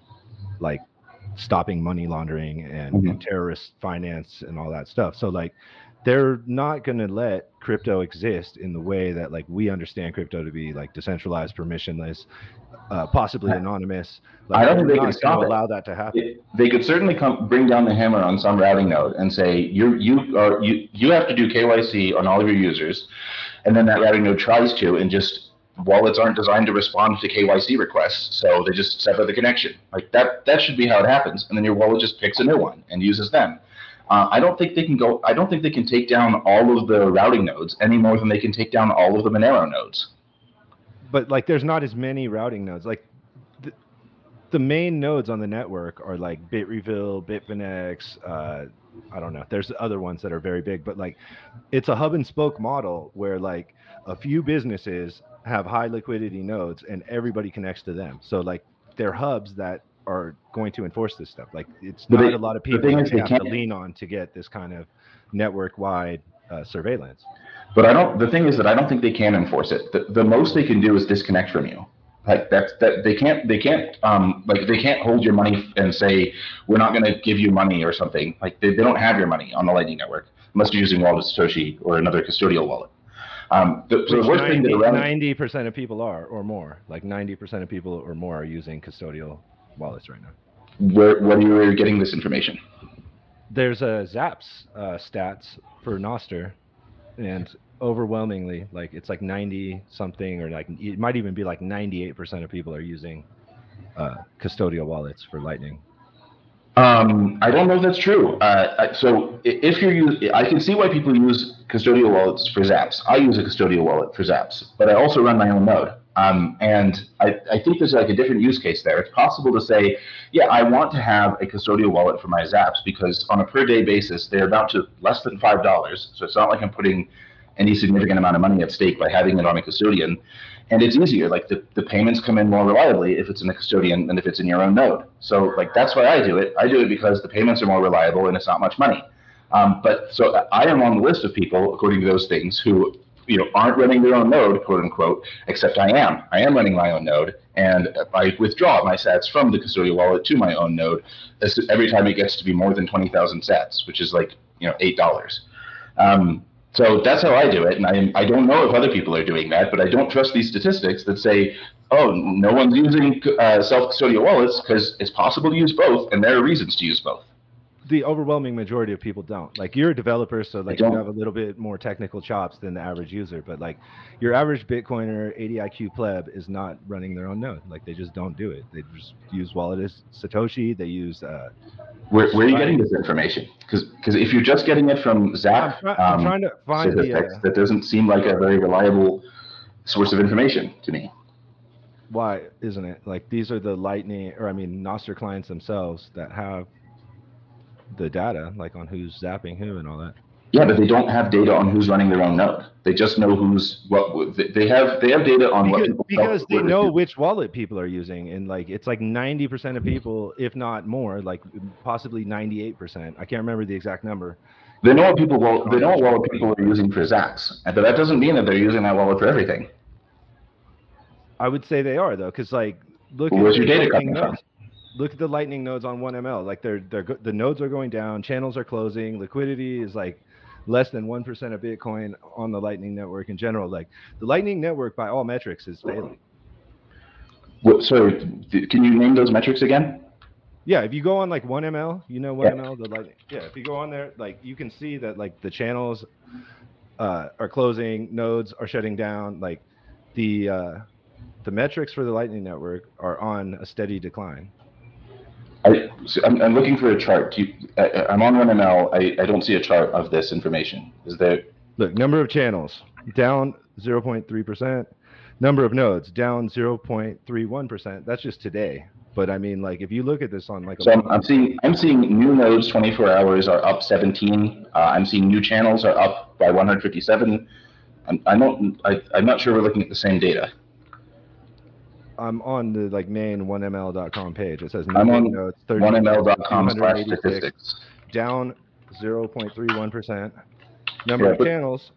like stopping money laundering and terrorist finance and all that stuff. So like they're not going to let crypto exist in the way that like we understand crypto to be, like decentralized, permissionless, possibly anonymous. Like, I don't think they can stop it. Allow that to happen. They could certainly bring down the hammer on some routing node and say you have to do KYC on all of your users, and then that routing node tries to and just wallets aren't designed to respond to KYC requests, so they just sever the connection. Like that should be how it happens, and then your wallet just picks a new one and uses them. I don't think they can take down all of the routing nodes any more than they can take down all of the Monero nodes. But like, there's not as many routing nodes. Like, the main nodes on the network are like Bitrefill, Bitfinex. I don't know. There's other ones that are very big, but like, it's a hub and spoke model where like a few businesses have high liquidity nodes and everybody connects to them. So like, they're hubs that are going to enforce this stuff. Like, it's not a lot of people that they have to lean on to get this kind of network-wide surveillance. But the thing is that I don't think they can enforce it. The most they can do is disconnect from you. Like they can't hold your money and say, we're not going to give you money or something. Like they don't have your money on the Lightning Network unless you're using Wallet Satoshi or another custodial wallet. The worst thing that 90% of people are, or more, like 90% of people or more are using custodial wallets right now. Where are you getting this information? There's a Zaps stats for Nostr, and overwhelmingly, like it's like 90 something, or like it might even be like 98% of people are using custodial wallets for Lightning. I don't know if that's true. So if I can see why people use custodial wallets for Zaps. I use a custodial wallet for Zaps, but I also run my own node. And I think there's like a different use case there. It's possible to say, yeah, I want to have a custodial wallet for my Zaps because on a per day basis, they're down to less than $5. So it's not like I'm putting any significant amount of money at stake by having it on a custodian. And it's easier, like the payments come in more reliably if it's in a custodian than if it's in your own node. So like that's why I do it. I do it because the payments are more reliable and it's not much money. But so I am on the list of people, according to those things, who aren't running their own node, quote unquote, except I am. I am running my own node, and I withdraw my sats from the custodial wallet to my own node every time it gets to be more than 20,000 sats, which is like $8. So that's how I do it, and I don't know if other people are doing that, but I don't trust these statistics that say, oh, no one's using self-custodial wallets because it's possible to use both, and there are reasons to use both. The overwhelming majority of people don't. Like, you're a developer, so like you have a little bit more technical chops than the average user, but like your average Bitcoiner 80 IQ pleb is not running their own node. Like, they just don't do it. They just use Wallet as Satoshi. They use where are you getting this information? Because if you're just getting it from Zap, I'm trying to find that doesn't seem like a very reliable source of information to me. Why isn't it? Like, these are the Lightning, or I mean Nostr clients themselves that have the data, like on who's zapping who and all that. Yeah, but they don't have data on who's running their own node. They just know they have data on because they know which wallet people are using, and like it's like 90% of people, if not more, like possibly 98%. I can't remember the exact number. They know what wallet people are using for Zaps, but that doesn't mean that they're using that wallet for everything. I would say they are though, because like where's your data coming from? Look at the Lightning nodes on 1ML. Like the nodes are going down, channels are closing, liquidity is like less than 1% of Bitcoin on the Lightning network in general. Like, the Lightning network by all metrics is failing. Sorry, can you name those metrics again? Yeah, if you go on like 1ML, 1ML, the Lightning. Yeah, if you go on there, like you can see that like the channels are closing, nodes are shutting down. Like the metrics for the Lightning network are on a steady decline. I'm looking for a chart. I'm on 1ML. I don't see a chart of this information. Is there? Look, number of channels down 0.3%. Number of nodes down 0.31%. That's just today. But I mean, like, if you look at this on like, I'm seeing new nodes 24 hours are up 17. I'm seeing new channels are up by 157. I'm not sure we're looking at the same data. I'm on the like main 1ml.com page. It says I'm on nodes 1ml.com/statistics. Down 0.31%. Number of channels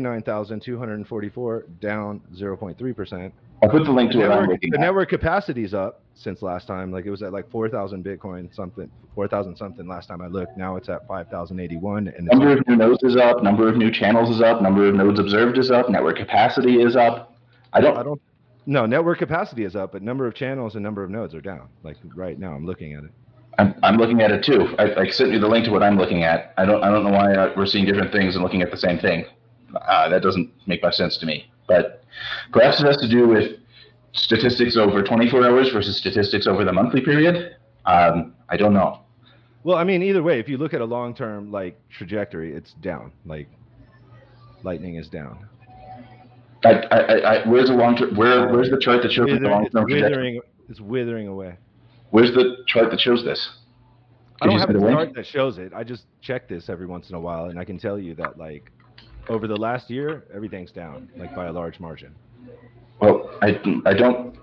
49,244, down 0.3%. I'll put the link to it. The network capacity is up since last time. Like, it was at like 4,000 Bitcoin something, 4,000 something last time I looked. Now it's at 5,081. And number of new nodes is up. Number of new channels is up. Number of nodes observed is up. Network capacity is up. No, network capacity is up, but number of channels and number of nodes are down. Like, right now, I'm looking at it. I'm looking at it too. I sent you the link to what I'm looking at. I don't know why we're seeing different things and looking at the same thing. That doesn't make much sense to me. But Perhaps it has to do with statistics over 24 hours versus statistics over the monthly period. I don't know. Well, I mean, either way, if you look at a long-term like trajectory, it's down. Like Lightning is down. Where's the long-term? Where's the chart that shows the long-term trajectory? It's withering away. Where's the chart that shows this? I don't have a chart that shows it. I just check this every once in a while, and I can tell you that like over the last year, everything's down like by a large margin. Well, I don't.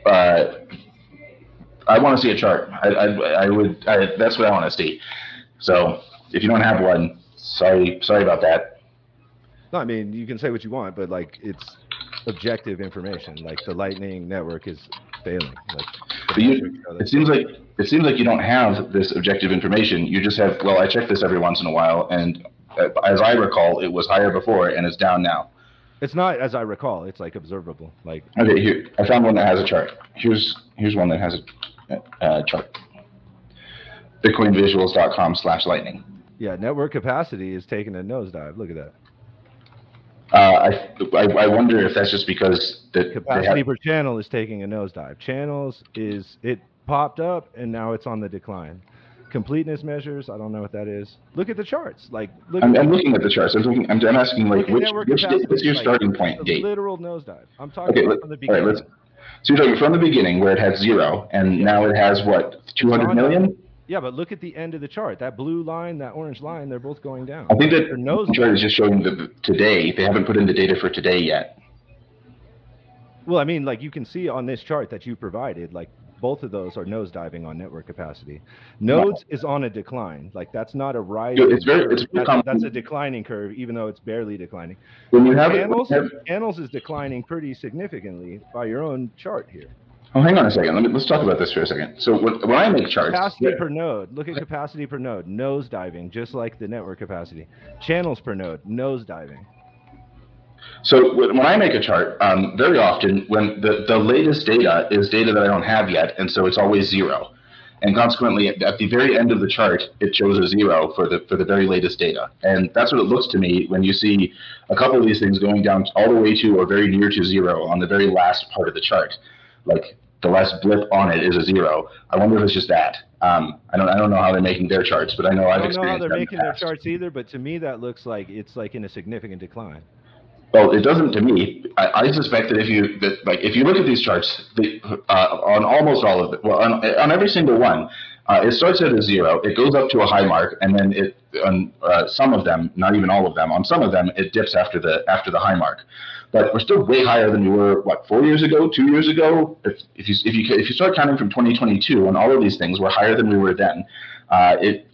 I want to see a chart. That's what I want to see. So if you don't have one, sorry about that. No, I mean, you can say what you want, but like it's objective information. Like the Lightning Network is failing. Like, it seems like you don't have this objective information. You just have, well, I check this every once in a while, and as I recall, it was higher before and it's down now. It's not as I recall. It's like observable. Like okay, here I found one that has a chart. Here's one that has a chart. Bitcoinvisuals.com/lightning. Yeah, network capacity is taking a nosedive. Look at that. I wonder if that's just because the capacity per channel is taking a nosedive. Channels it popped up and now it's on the decline. Completeness measures, I don't know what that is. Look at the charts. Like I'm looking at the charts. I'm asking like what's your starting point date? Literal nosedive. I'm talking about from the beginning. All right, so you're talking from the beginning where it had 0 and now it has what, 200 million? Yeah, but look at the end of the chart. That blue line, that orange line, they're both going down. I think that the chart is just showing today. They haven't put in the data for today yet. Well, I mean, like you can see on this chart that you provided, like both of those are nosediving on network capacity. Nodes is on a decline. Like that's not a rising curve. That's a declining curve, even though it's barely declining. When you have channels is declining pretty significantly by your own chart here. Oh, hang on a second. Let's talk about this for a second. So when I make charts, capacity per node. Look at capacity per node, nosediving, just like the network capacity. Channels per node, nosediving. So when I make a chart, very often when the latest data is data that I don't have yet, and so it's always 0, and consequently at the very end of the chart it shows a 0 for the very latest data, and that's what it looks to me when you see a couple of these things going down all the way to or very near to 0 on the very last part of the chart, like. The last blip on it is a 0. I wonder if it's just that. I don't know how they're making their charts, but I know I've experienced that. I don't know how they're making their charts either, but to me that looks like it's like in a significant decline. Well, it doesn't to me. I suspect that if you look at these charts, on almost all of them, well, on every single one, it starts at a 0, it goes up to a high mark, and then on some of them, not even all of them, on some of them it dips after the high mark. But we're still way higher than we were, what, 4 years ago, 2 years ago? If you start counting from 2022, and all of these things were higher than we were then, only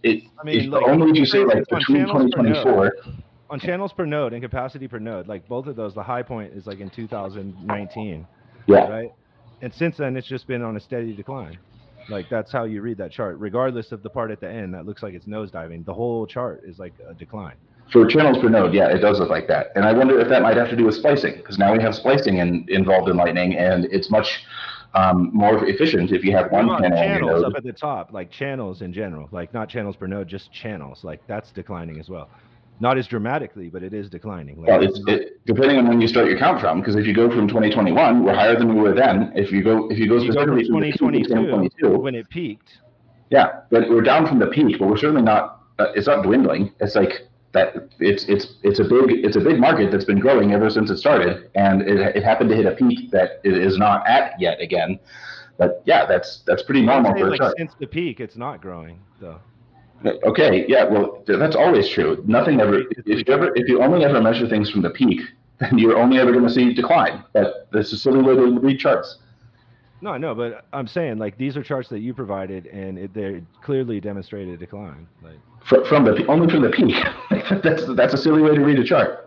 if you say like between 2024. On channels per node and capacity per node, like both of those, the high point is like in 2019. Yeah. Right. And since then, it's just been on a steady decline. Like that's how you read that chart, regardless of the part at the end that looks like it's nosediving. The whole chart is like a decline. For channels per node, yeah, it does look like that. And I wonder if that might have to do with splicing, because now we have splicing involved in Lightning, and it's much more efficient if you have one channel. Channels up at the top, like channels in general, like not channels per node, just channels. Like that's declining as well. Not as dramatically, but it is declining. Like, well, depending on when you start your count from, because if you go from 2021, we're higher than we were then. If you go specifically from 2022, when it peaked. Yeah, but we're down from the peak, but we're certainly not. It's not dwindling. It's like that. It's a big market that's been growing ever since it started, and it happened to hit a peak that it is not at yet again. But yeah, that's pretty normal for a chart. Since the peak, it's not growing though. Okay, yeah, well, that's always true. Nothing ever. If you only ever measure things from the peak, then you're only ever going to see decline. But this is a silly way to read charts. No, I know, but I'm saying like these are charts that you provided, and they clearly demonstrated a decline. Like only from the peak. That's a silly way to read a chart.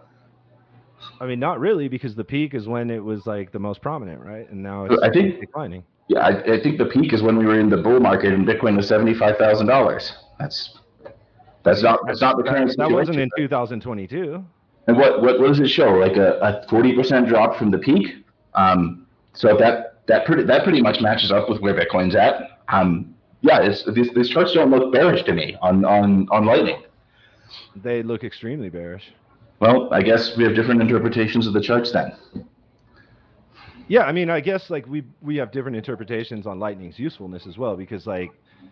I mean, not really, because the peak is when it was like the most prominent, right? And now it's declining. Yeah, I think the peak is when we were in the bull market and Bitcoin was $75,000. That's not the current situation. That wasn't in 2022. And what does it show? Like a 40% drop from the peak. So that pretty much matches up with where Bitcoin's at. Yeah, these charts don't look bearish to me on Lightning. They look extremely bearish. Well, I guess we have different interpretations of the charts then. Yeah, I mean, I guess like we have different interpretations on Lightning's usefulness as well, because like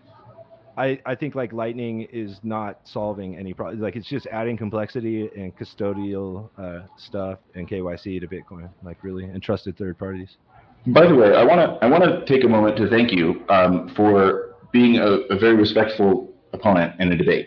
I think like Lightning is not solving any problem. Like it's just adding complexity and custodial stuff and KYC to Bitcoin, like really, and trusted third parties. By the way, I want to take a moment to thank you for being a very respectful opponent in a debate.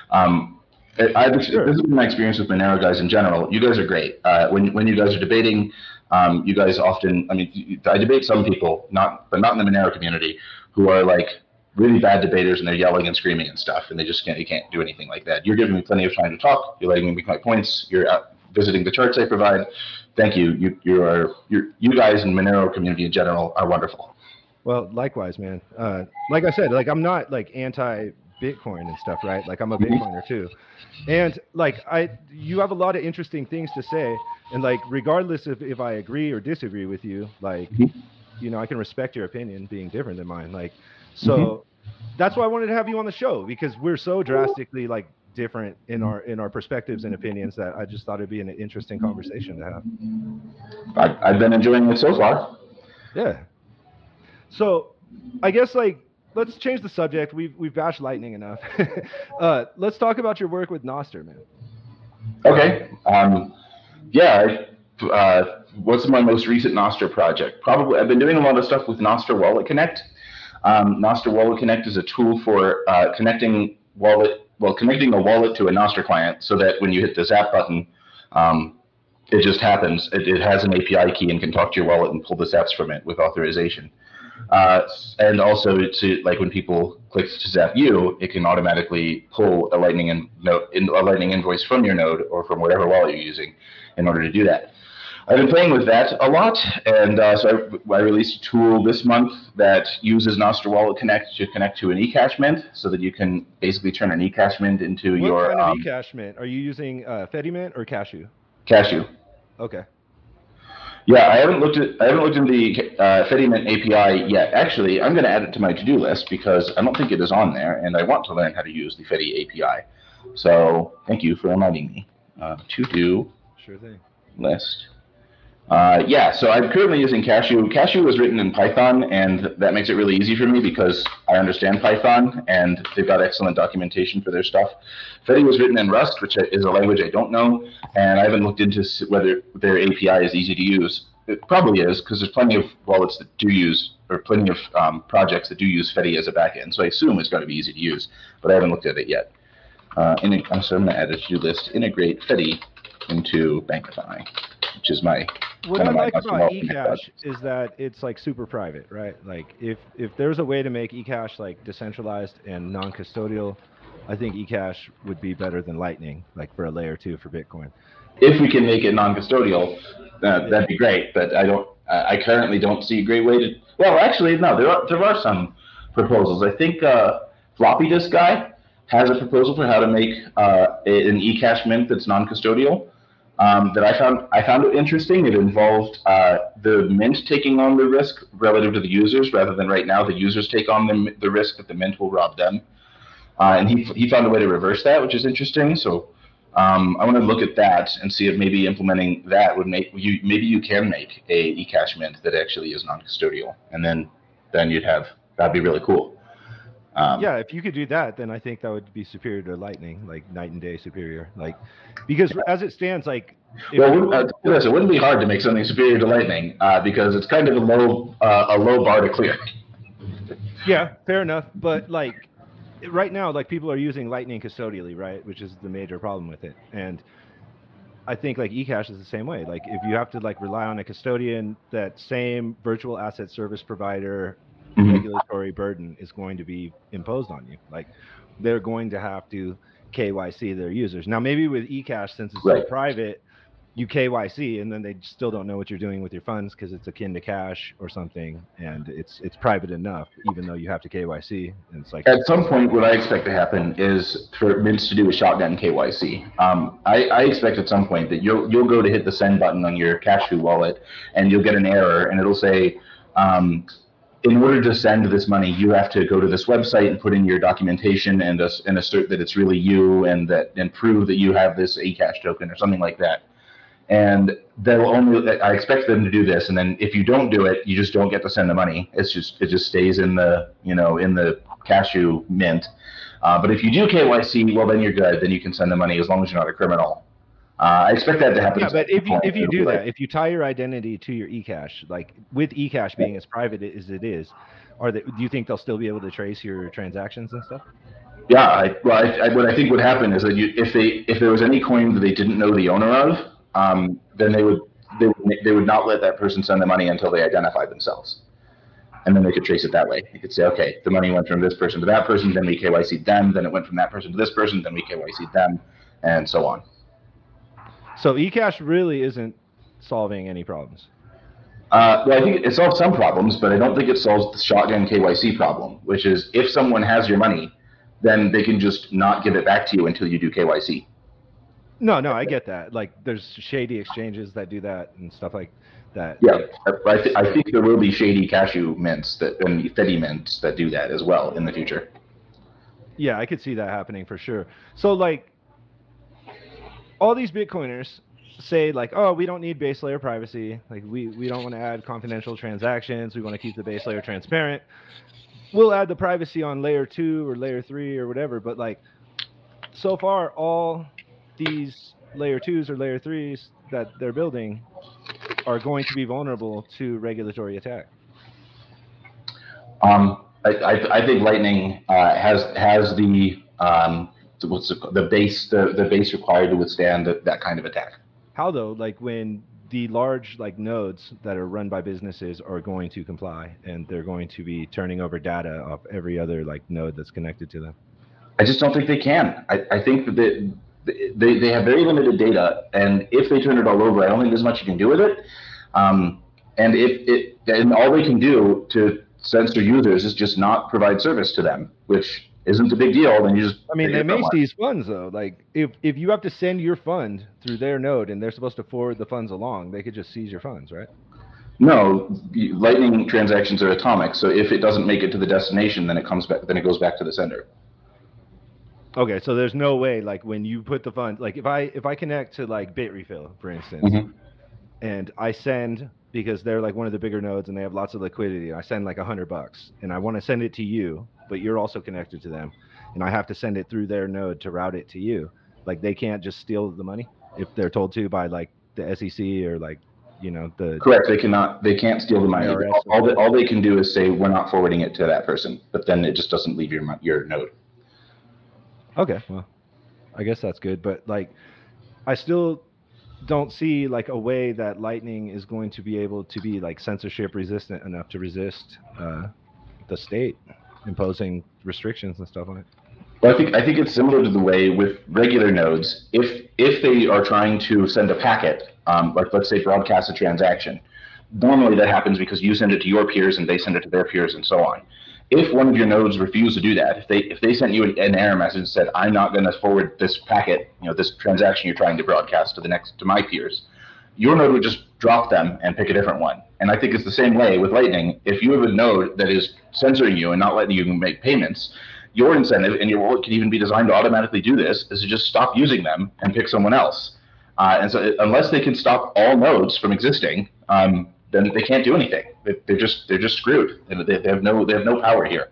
This Sure. has been my experience with Monero guys in general. You guys are great. When you guys are debating, you guys often. I mean, I debate some people, but not in the Monero community, who are like really bad debaters and they're yelling and screaming and stuff, and you can't do anything like that. You're giving me plenty of time to talk. You're letting me make my points. You're out visiting the charts I provide. Thank you. You guys in Monero community in general are wonderful. Well, likewise, man. Like I said, like I'm not like anti Bitcoin and stuff, right? Like I'm a Bitcoiner too, and like you have a lot of interesting things to say, and like regardless of if I agree or disagree with you, like you know, I can respect your opinion being different than mine. Like, so that's why I wanted to have you on the show, because we're so drastically like different in our perspectives and opinions that I just thought it'd be an interesting conversation to have. I've been enjoying it so far. Yeah. So I guess like let's change the subject. We've bashed Lightning enough. Let's talk about your work with Nostr, man. Okay. Yeah. What's my most recent Nostr project? Probably I've been doing a lot of stuff with Nostr Wallet Connect. Nostr Wallet Connect is a tool for connecting a wallet to a Nostr client, so that when you hit the Zap button, it just happens. It has an API key and can talk to your wallet and pull the Zaps from it with authorization. And also, like when people click to Zap you, it can automatically pull a Lightning invoice from your node or from whatever wallet you're using in order to do that. I've been playing with that a lot, and so I released a tool this month that uses Nostr Wallet Connect to connect to an eCash mint, so that you can basically turn an eCash mint into What kind of eCash mint? Are you using Fedimint or Cashew? Cashew. Okay. Yeah, I haven't looked into the Fedimint API yet. Actually, I'm going to add it to my to-do list because I don't think it is on there, and I want to learn how to use the Fedi API. So thank you for reminding me. To-do Sure thing. list. Yeah, so I'm currently using Cashew. Cashew was written in Python, and that makes it really easy for me because I understand Python, and they've got excellent documentation for their stuff. Fedi was written in Rust, which is a language I don't know, and I haven't looked into whether their API is easy to use. It probably is, because there's plenty of wallets that do use, or plenty of projects that do use Fedi as a backend, so I assume it's going to be easy to use, but I haven't looked at it yet. So I'm going to add a to-do list, integrate Fedi into Bankify, which is my... What I like about eCash is that it's like super private, right? Like if there's a way to make eCash like decentralized and non-custodial, I think eCash would be better than Lightning, like for a layer 2 for Bitcoin. If we can make it non-custodial, that'd be great. But I currently don't see a great way to. Well, actually, no. There are some proposals. I think Floppy Disk Guy has a proposal for how to make an eCash mint that's non-custodial. That I found it interesting. It involved the mint taking on the risk relative to the users, rather than right now the users take on the risk that the mint will rob them. And he found a way to reverse that, which is interesting. So I want to look at that and see if maybe implementing that would make you, maybe you can make a eCash mint that actually is non-custodial, and then that'd be really cool. Yeah, if you could do that, then I think that would be superior to Lightning, like night and day superior. Like, because as it stands, like, it wouldn't be hard to make something superior to Lightning because it's kind of a low bar to clear. Yeah, fair enough. But like, right now, like people are using Lightning custodially, right? Which is the major problem with it. And I think like eCash is the same way. Like, if you have to like rely on a custodian, that same virtual asset service provider regulatory burden is going to be imposed on you. Like, they're going to have to KYC their users. Now, maybe with eCash, since it's so private, you KYC and then they still don't know what you're doing with your funds because it's akin to cash or something, and it's private enough, even though you have to KYC. And it's like, at some point, what I expect to happen is for mints to do a shotgun KYC. I expect at some point that you'll go to hit the send button on your Cashew wallet, and you'll get an error, and it'll say, in order to send this money, you have to go to this website and put in your documentation and assert that it's really you, and prove that you have this eCash token or something like that. and they'll only. I expect them to do this, and then if you don't do it, you just don't get to send the money. It just stays in the in the cashew mint. But if you do KYC, well then you're good. Then you can send the money as long as you're not a criminal. I expect that to happen. Yeah, but if you do that, if you tie your identity to your eCash, like with eCash being as private as it is, do you think they'll still be able to trace your transactions and stuff? Yeah, what I think would happen is that if there was any coin that they didn't know the owner of, then they would not let that person send the money until they identified themselves, and then they could trace it that way. You could say, okay, the money went from this person to that person, then we KYC'd them, then it went from that person to this person, then we KYC'd them, and so on. So eCash really isn't solving any problems. Well, I think it solves some problems, but I don't think it solves the shotgun KYC problem, which is if someone has your money, then they can just not give it back to you until you do KYC. No, I get that. Like, there's shady exchanges that do that and stuff like that. Yeah, I think there will be shady cashew mints and Fedi mints that do that as well in the future. Yeah, I could see that happening for sure. So, like, all these Bitcoiners say, like, oh, we don't need base layer privacy. Like, we don't want to add confidential transactions. We want to keep the base layer transparent. We'll add the privacy on layer 2 or layer 3 or whatever. But, like, so far, all these layer 2s or layer 3s that they're building are going to be vulnerable to regulatory attack. I think Lightning has the base required to withstand that kind of attack. How though? Like when the large nodes that are run by businesses are going to comply and they're going to be turning over data off every other node that's connected to them. I just don't think they can. I think that they have very limited data, and if they turn it all over, I don't think there's much you can do with it. And all they can do to censor users is just not provide service to them, which isn't a big deal. Then you just. I mean, they may seize funds though. Like if you have to send your fund through their node and they're supposed to forward the funds along, they could just seize your funds, right? No, Lightning transactions are atomic. So if it doesn't make it to the destination, then it comes back. Then it goes back to the sender. Okay, so there's no way, like when you put the funds, like if I connect to Bitrefill, for instance, and I send, because they're one of the bigger nodes and they have lots of liquidity, I send $100 and I want to send it to you, but you're also connected to them, and I have to send it through their node to route it to you. They can't just steal the money if they're told to by the SEC or the. Correct. They can't steal the money. All they can do is say we're not forwarding it to that person, but then it just doesn't leave your node. Okay, well, I guess that's good, but I still don't see a way that Lightning is going to be able to be censorship resistant enough to resist the state imposing restrictions and stuff on it. Well, I think it's similar to the way with regular nodes. If they are trying to send a packet, let's say broadcast a transaction, normally that happens because you send it to your peers and they send it to their peers and so on. If one of your nodes refused to do that, if they sent you an error message and said, I'm not going to forward this packet, this transaction you're trying to broadcast to my peers, your node would just drop them and pick a different one. And I think it's the same way with Lightning. If you have a node that is censoring you and not letting you make payments, your incentive, and your wallet can even be designed to automatically do this, is to just stop using them and pick someone else. And so unless they can stop all nodes from existing, then they can't do anything. They're just screwed. They have no power here.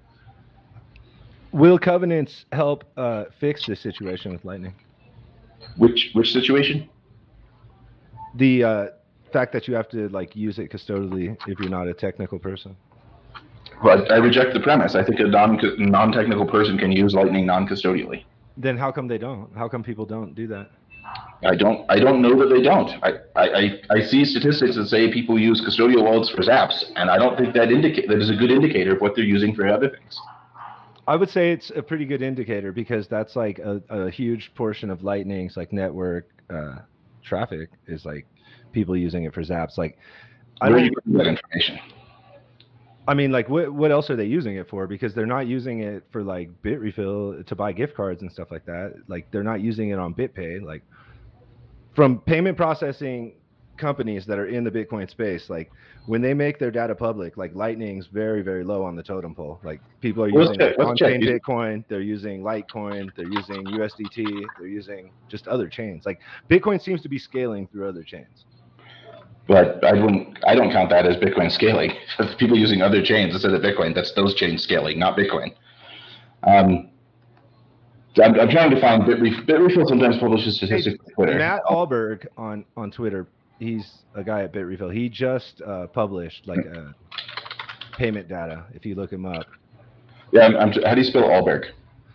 Will covenants help fix this situation with Lightning? Which situation? The fact that you have to use it custodially if you're not a technical person. Well, I reject the premise. I think a non-technical person can use Lightning non-custodially. Then how come they don't? How come people don't do that? I don't know that they don't. I see statistics that say people use custodial wallets for zaps, and I don't think that is a good indicator of what they're using for other things. I would say it's a pretty good indicator because that's a huge portion of Lightning's network traffic is people using it for zaps. Where are you getting that information? I mean, what else are they using it for? Because they're not using it for Bitrefill to buy gift cards and stuff like that. They're not using it on BitPay. From payment processing companies that are in the Bitcoin space, like when they make their data public, like Lightning's very, very low on the totem pole. Like people are using on-chain Bitcoin, they're using Litecoin, they're using USDT, they're using just other chains. Like Bitcoin seems to be scaling through other chains. But I don't count that as Bitcoin scaling. People using other chains instead of Bitcoin, that's those chains scaling, not Bitcoin. I'm trying to find Bitrefill sometimes publishes statistics on Twitter. Matt Alberg on Twitter, he's a guy at Bitrefill. He just published like payment data. If you look him up. Yeah, how do you spell Alberg?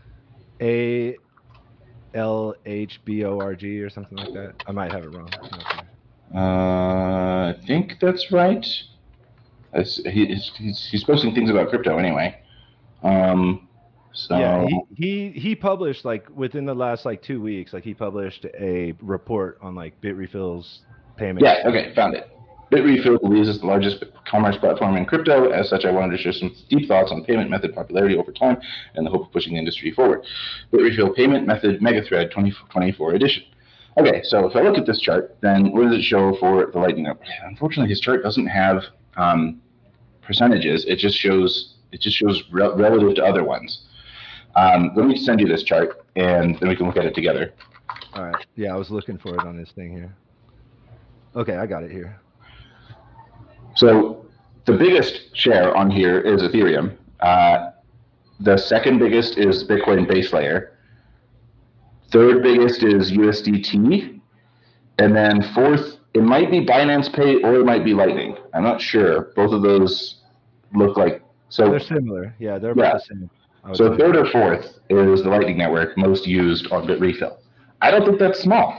ALHBORG or something like that. I might have it wrong. I think that's right. He's posting things about crypto anyway. So yeah, he published like within the last like 2 weeks, like he published a report on like Bitrefill's payments. Yeah, okay, found it. Bitrefill believes it's the largest commerce platform in crypto. As such, I wanted to share some deep thoughts on payment method popularity over time and the hope of pushing the industry forward. Bitrefill Payment Method Megathread 2024 edition. Okay, so if I look at this chart, then what does it show for the Lightning Network? Unfortunately, this chart doesn't have percentages. It just shows relative to other ones. Let me send you this chart, and then we can look at it together. All right. Yeah, I was looking for it on this thing here. Okay, I got it here. So the biggest share on here is Ethereum. The second biggest is Bitcoin base layer. Third biggest is USDT. And then fourth, it might be Binance Pay or it might be Lightning. I'm not sure. Both of those look like... So they're similar. Yeah, they're about the same. So third or fourth is the Lightning Network most used on Bitrefill. I don't think that's small.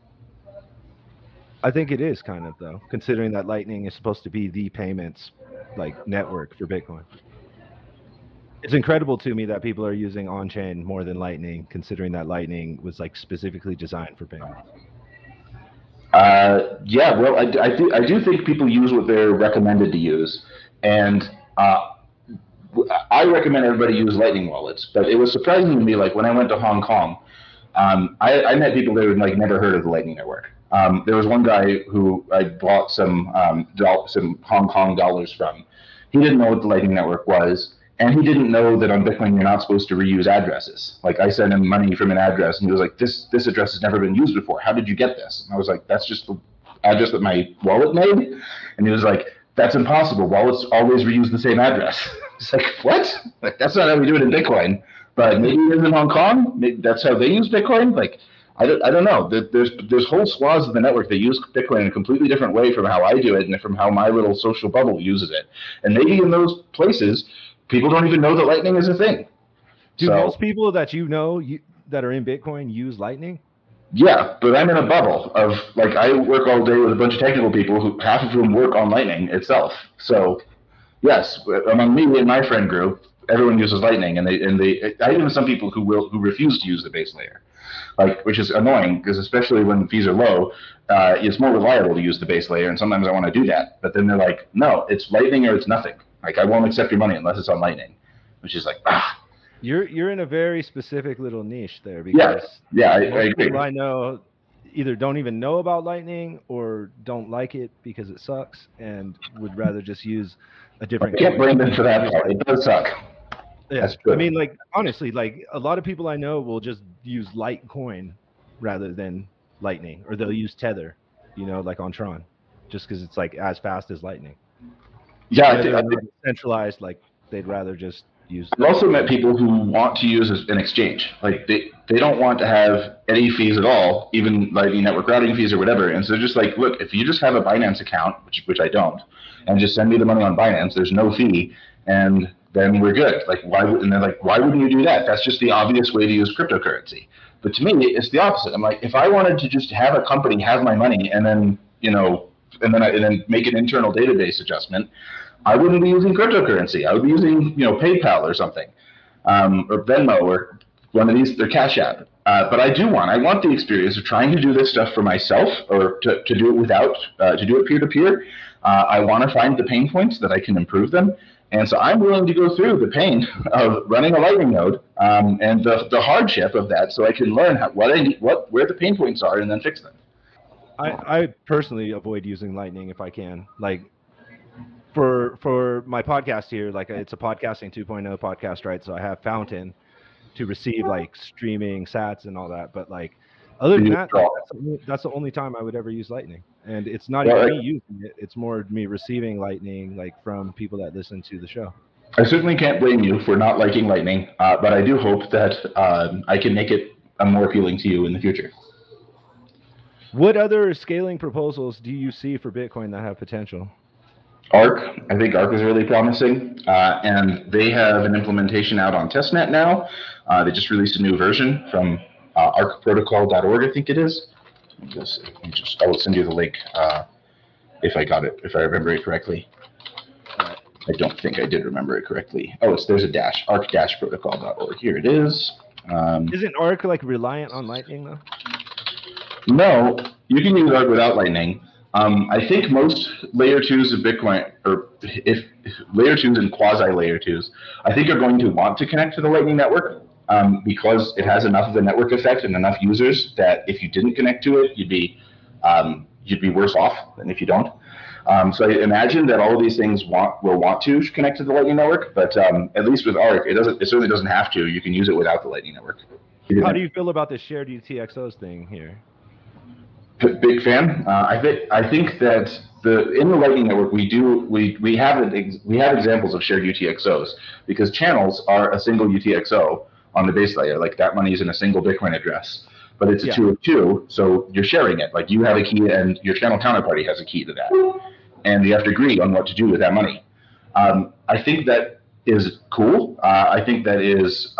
I think it is kind of, though, considering that Lightning is supposed to be the payments like network for Bitcoin. It's incredible to me that people are using on-chain more than Lightning, considering that Lightning was like specifically designed for payments. Yeah, well, I do think people use what they're recommended to use, and I recommend everybody use Lightning wallets. But it was surprising to me, like when I went to Hong Kong, I met people that had like never heard of the Lightning Network. There was one guy who I bought some Hong Kong dollars from. He didn't know what the Lightning Network was, and he didn't know that on Bitcoin you're not supposed to reuse addresses. Like I sent him money from an address, and he was like, "This address has never been used before. How did you get this?" And I was like, "That's just the address that my wallet made." And he was like, "That's impossible. Wallets always reuse the same address." It's like, what? Like that's not how we do it in Bitcoin. But maybe it is in Hong Kong. Maybe that's how they use Bitcoin. Like. I don't know. There's whole swaths of the network that use Bitcoin in a completely different way from how I do it and from how my little social bubble uses it. And maybe in those places, people don't even know that Lightning is a thing. Do most people that you know that are in Bitcoin use Lightning? Yeah, but I'm in a bubble of like I work all day with a bunch of technical people who half of whom work on Lightning itself. So yes, among me and my friend group, everyone uses Lightning, and I even have some people who refuse to use the base layer. Like, which is annoying because especially when fees are low, it's more reliable to use the base layer, and sometimes I want to do that. But then they're like, no, it's Lightning or it's nothing. Like, I won't accept your money unless it's on Lightning, which is like, ah. You're in a very specific little niche there because I agree. People I know either don't even know about Lightning or don't like it because it sucks and would rather just use a different. I can't blame them for that part. It does suck. Yeah, I mean, like honestly, like a lot of people I know will just use Litecoin rather than Lightning, or they'll use Tether, like on Tron, just because it's like as fast as Lightning. Yeah, I think centralized, like they'd rather just use. I've also met people who want to use an exchange, like they don't want to have any fees at all, even Lightning Network routing fees or whatever, and so they're just like, look, if you just have a Binance account, which I don't, and just send me the money on Binance, there's no fee, and then we're good. Like, why wouldn't you do that? That's just the obvious way to use cryptocurrency. But to me, it's the opposite. I'm like, if I wanted to just have a company have my money and then, and then make an internal database adjustment, I wouldn't be using cryptocurrency. I would be using, PayPal or something, or Venmo or one of these, or Cash App. But I want the experience of trying to do this stuff for myself, or to do it to do it peer-to-peer. I want to find the pain points that I can improve them. And so I'm willing to go through the pain of running a Lightning node and the hardship of that, so I can learn where the pain points are and then fix them. I personally avoid using Lightning if I can. Like for my podcast here, like it's a podcasting 2.0 podcast, right? So I have Fountain to receive like streaming sats and all that. But like other than You that, like draw. that's the only time I would ever use Lightning. And it's not Well, even me using it; it's more me receiving Lightning, like from people that listen to the show. I certainly can't blame you for not liking Lightning, but I do hope that I can make it more appealing to you in the future. What other scaling proposals do you see for Bitcoin that have potential? Arc, I think Arc is really promising, and they have an implementation out on testnet now. They just released a new version from arcprotocol.org, I think it is. I will send you the link if I remember it correctly. I don't think I did remember it correctly. Oh, there's a dash, arc-protocol.org. Here it is. Isn't Arc like reliant on Lightning though? No, you can use Arc without Lightning. I think most layer 2s of Bitcoin, or if layer 2s and quasi layer 2s, I think are going to want to connect to the Lightning Network because it has enough of a network effect and enough users that if you didn't connect to it, you'd be worse off than if you don't. So I imagine that all of these things will want to connect to the Lightning Network, but at least with Arc, it certainly doesn't have to. You can use it without the Lightning Network. How do you feel about the shared UTXOs thing here? Big fan. I think that in the Lightning Network we have examples of shared UTXOs because channels are a single UTXO on the base layer. Like that money is in a single Bitcoin address, but it's a 2 of 2, so you're sharing it. Like you have a key and your channel counterparty has a key to that, and you have to agree on what to do with that money. I think that is cool. I think that is.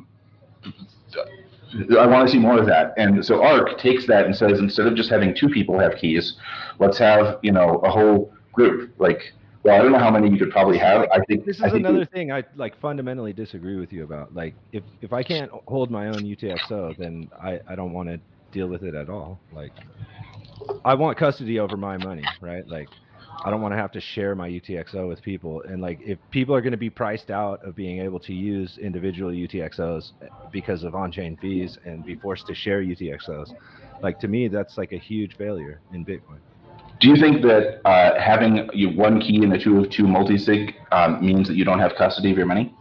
I want to see more of that. And so Arc takes that and says, instead of just having 2 people have keys, let's have, a whole group. Like, well, I don't know how many you could probably have. This is another thing I like fundamentally disagree with you about. Like, if I can't hold my own UTXO, then I don't want to deal with it at all. Like, I want custody over my money, right? Like, I don't want to have to share my UTXO with people. And like, if people are going to be priced out of being able to use individual UTXOs because of on-chain fees and be forced to share UTXOs, like to me, that's like a huge failure in Bitcoin. Do you think that having one key in a 2 of 2 multi-sig means that you don't have custody of your money?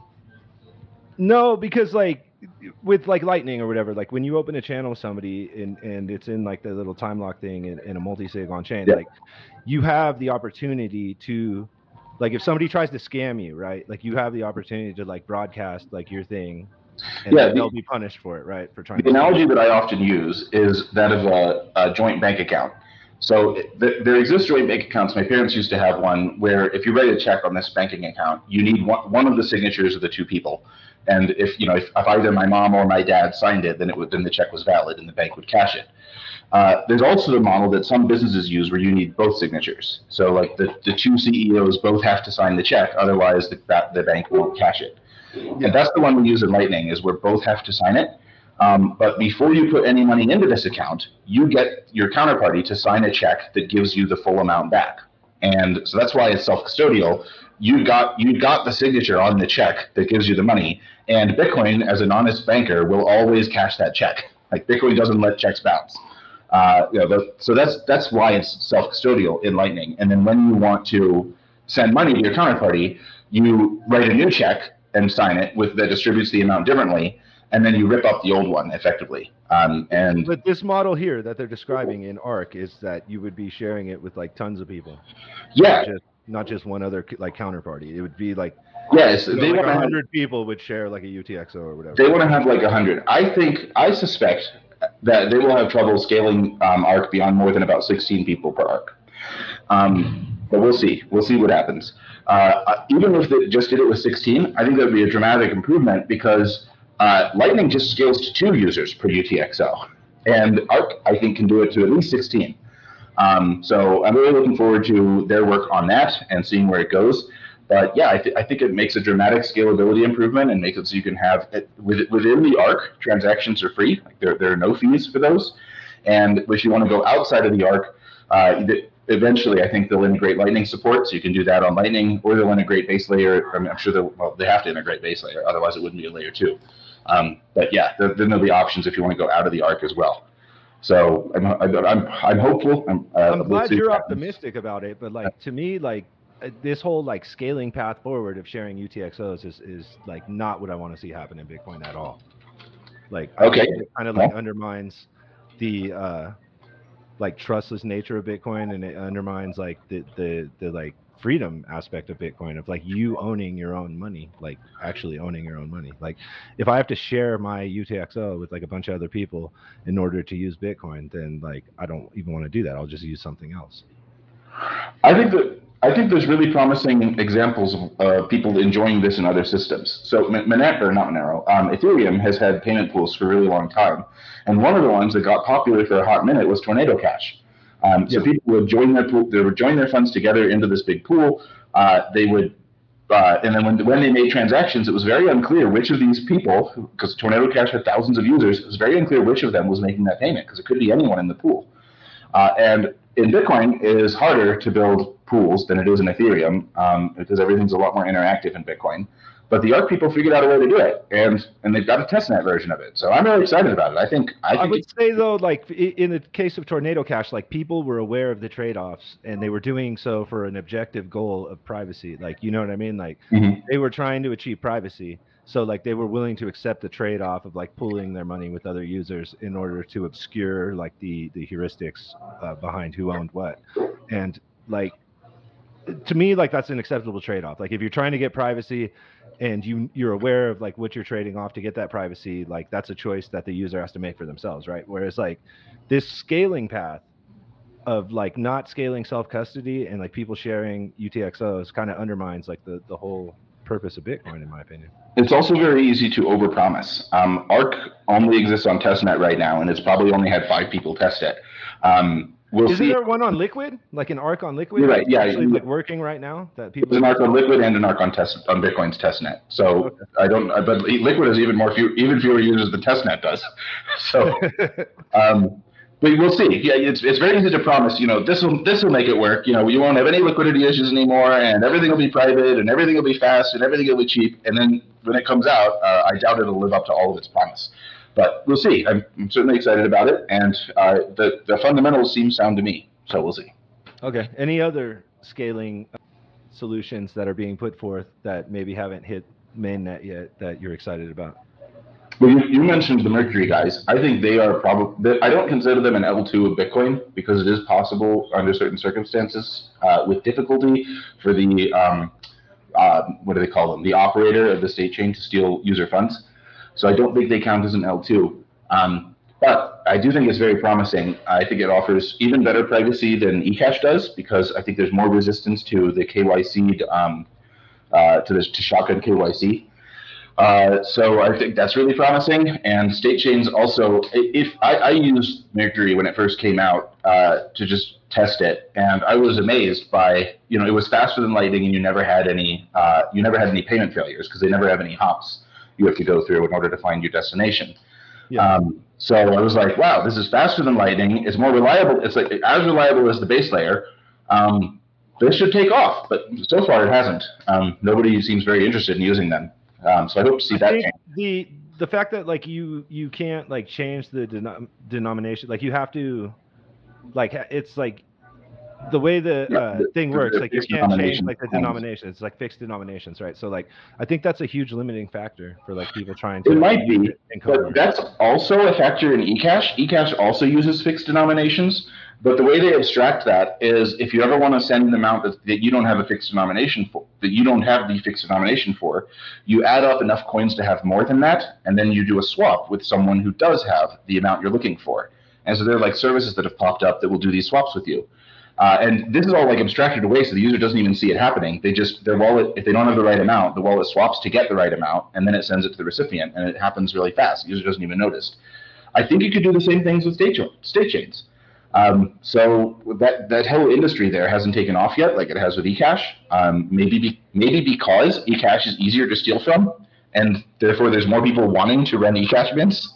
No, because like with like Lightning or whatever, like when you open a channel with somebody and it's in like the little time lock thing in a multi-sig on chain, like you have the opportunity to, like if somebody tries to scam you, right? Like you have the opportunity to like broadcast like your thing, and they'll be punished for it, right? For trying. The analogy that I often use is that of a joint bank account. So there exist joint bank accounts. My parents used to have one where if you write a check on this banking account, you need one of the signatures of the 2 people. And if either my mom or my dad signed it, then the check was valid and the bank would cash it. There's also the model that some businesses use where you need both signatures. So like the 2 CEOs both have to sign the check, otherwise the bank won't cash it. And that's the one we use in Lightning, is where both have to sign it. But before you put any money into this account, you get your counterparty to sign a check that gives you the full amount back. And so that's why it's self-custodial. You got the signature on the check that gives you the money, and Bitcoin, as an honest banker, will always cash that check. Like Bitcoin doesn't let checks bounce. So that's why it's self-custodial in Lightning. And then when you want to send money to your counterparty, you write a new check and sign it that distributes the amount differently, and then you rip up the old one effectively. But this model here that they're describing in Arc is that you would be sharing it with like tons of people. Yeah. Not just one other like counterparty. It would be like, yes, they like 100 people would share like a UTXO or whatever. They want to have like 100. I suspect that they will have trouble scaling Arc beyond more than about 16 people per Arc. But we'll see. We'll see what happens. Even if they just did it with 16, I think that would be a dramatic improvement because Lightning just scales to 2 users per UTXO, and Arc I think can do it to at least 16. So I'm really looking forward to their work on that and seeing where it goes. But yeah, I think it makes a dramatic scalability improvement and makes it so you can have it within the Arc. Transactions are free; like there are no fees for those. And if you want to go outside of the Arc, eventually I think they'll integrate Lightning support, so you can do that on Lightning, or they'll integrate base layer. I'm sure they have to integrate base layer, otherwise it wouldn't be a layer 2. But yeah, then there'll be options if you want to go out of the Arc as well. So I'm hopeful. I'm We'll glad see you're what happens. optimistic about it, but like to me, like this whole like scaling path forward of sharing UTXOs is like not what I want to see happen in Bitcoin at all. Like I Okay. think it kind of like undermines the like trustless nature of Bitcoin, and it undermines like the like freedom aspect of Bitcoin of like you owning your own money, like actually owning your own money. Like if I have to share my UTXO with like a bunch of other people in order to use Bitcoin, then like I don't even want to do that. I'll just use something else. I think there's really promising examples of people enjoying this in other systems. So Ethereum has had payment pools for a really long time, and one of the ones that got popular for a hot minute was Tornado Cash. So people would join their pool, they would join their funds together into this big pool. They would and then when they made transactions, it was very unclear which of these people, because Tornado Cash had thousands of users, it was very unclear which of them was making that payment because it could be anyone in the pool. And in Bitcoin, it is harder to build pools than it is in Ethereum because everything's a lot more interactive in Bitcoin. But the ARC people figured out a way to do it, and they've got a testnet version of it. So I'm really excited about it. I think I would say though, like in the case of Tornado Cash, like people were aware of the trade-offs, and they were doing so for an objective goal of privacy. Like, you know what I mean? Like they were trying to achieve privacy. So like they were willing to accept the trade-off of like pooling their money with other users in order to obscure like the heuristics behind who owned what. And like to me, like that's an acceptable trade-off. Like if you're trying to get privacy and you're aware of like what you're trading off to get that privacy, like that's a choice that the user has to make for themselves, right? Whereas like this scaling path of like not scaling self-custody and like people sharing UTXOs kind of undermines like the whole purpose of Bitcoin, in my opinion. It's also very easy to overpromise. ARC only exists on testnet right now, and it's probably only had 5 people test it. Isn't there one on Liquid, like an ARC on Liquid? You're right. Yeah, actually like working right now. That people. There's an ARC on Liquid and an ARC on Bitcoin's testnet. So okay. But Liquid has even fewer users than testnet does. So, but we'll see. Yeah, it's very easy to promise. This will make it work. You won't have any liquidity issues anymore, and everything will be private, and everything will be fast, and everything will be cheap. And then when it comes out, I doubt it'll live up to all of its promise. But we'll see. I'm certainly excited about it, and the fundamentals seem sound to me. So we'll see. Okay. Any other scaling solutions that are being put forth that maybe haven't hit mainnet yet that you're excited about? Well, you mentioned the Mercury guys. I think they are probably. I don't consider them an L2 of Bitcoin because it is possible under certain circumstances with difficulty for the what do they call them? The operator of the state chain to steal user funds. So I don't think they count as an L2. But I do think it's very promising. I think it offers even better privacy than eCash does because I think there's more resistance to the KYC, to shotgun KYC. So I think that's really promising. And state chains also, if I used Mercury when it first came out to just test it, and I was amazed by, it was faster than Lightning, and you never had any payment failures because they never have any hops you have to go through in order to find your destination. Yeah. So I was like, wow, this is faster than Lightning. It's more reliable. It's like as reliable as the base layer. This should take off, but so far it hasn't. Nobody seems very interested in using them. So I hope to see that change. The fact that like you can't like change the denomination, like you have to, like it's like the way the thing works, like you can't change like the denomination. It's like fixed denominations, right? So like I think that's a huge limiting factor for like people trying to. It might be, but that's also a factor in eCash. eCash also uses fixed denominations, but the way they abstract that is if you ever want to send an amount that you don't have a fixed denomination for, that you don't have the fixed denomination for, you add up enough coins to have more than that, and then you do a swap with someone who does have the amount you're looking for. And so there are like services that have popped up that will do these swaps with you. And this is all like abstracted away, so the user doesn't even see it happening. Their wallet, if they don't have the right amount, the wallet swaps to get the right amount, and then it sends it to the recipient, and it happens really fast. The user doesn't even notice. I think you could do the same things with state chains. So that whole industry there hasn't taken off yet, like it has with eCash. Maybe because eCash is easier to steal from, and therefore there's more people wanting to run eCash mints.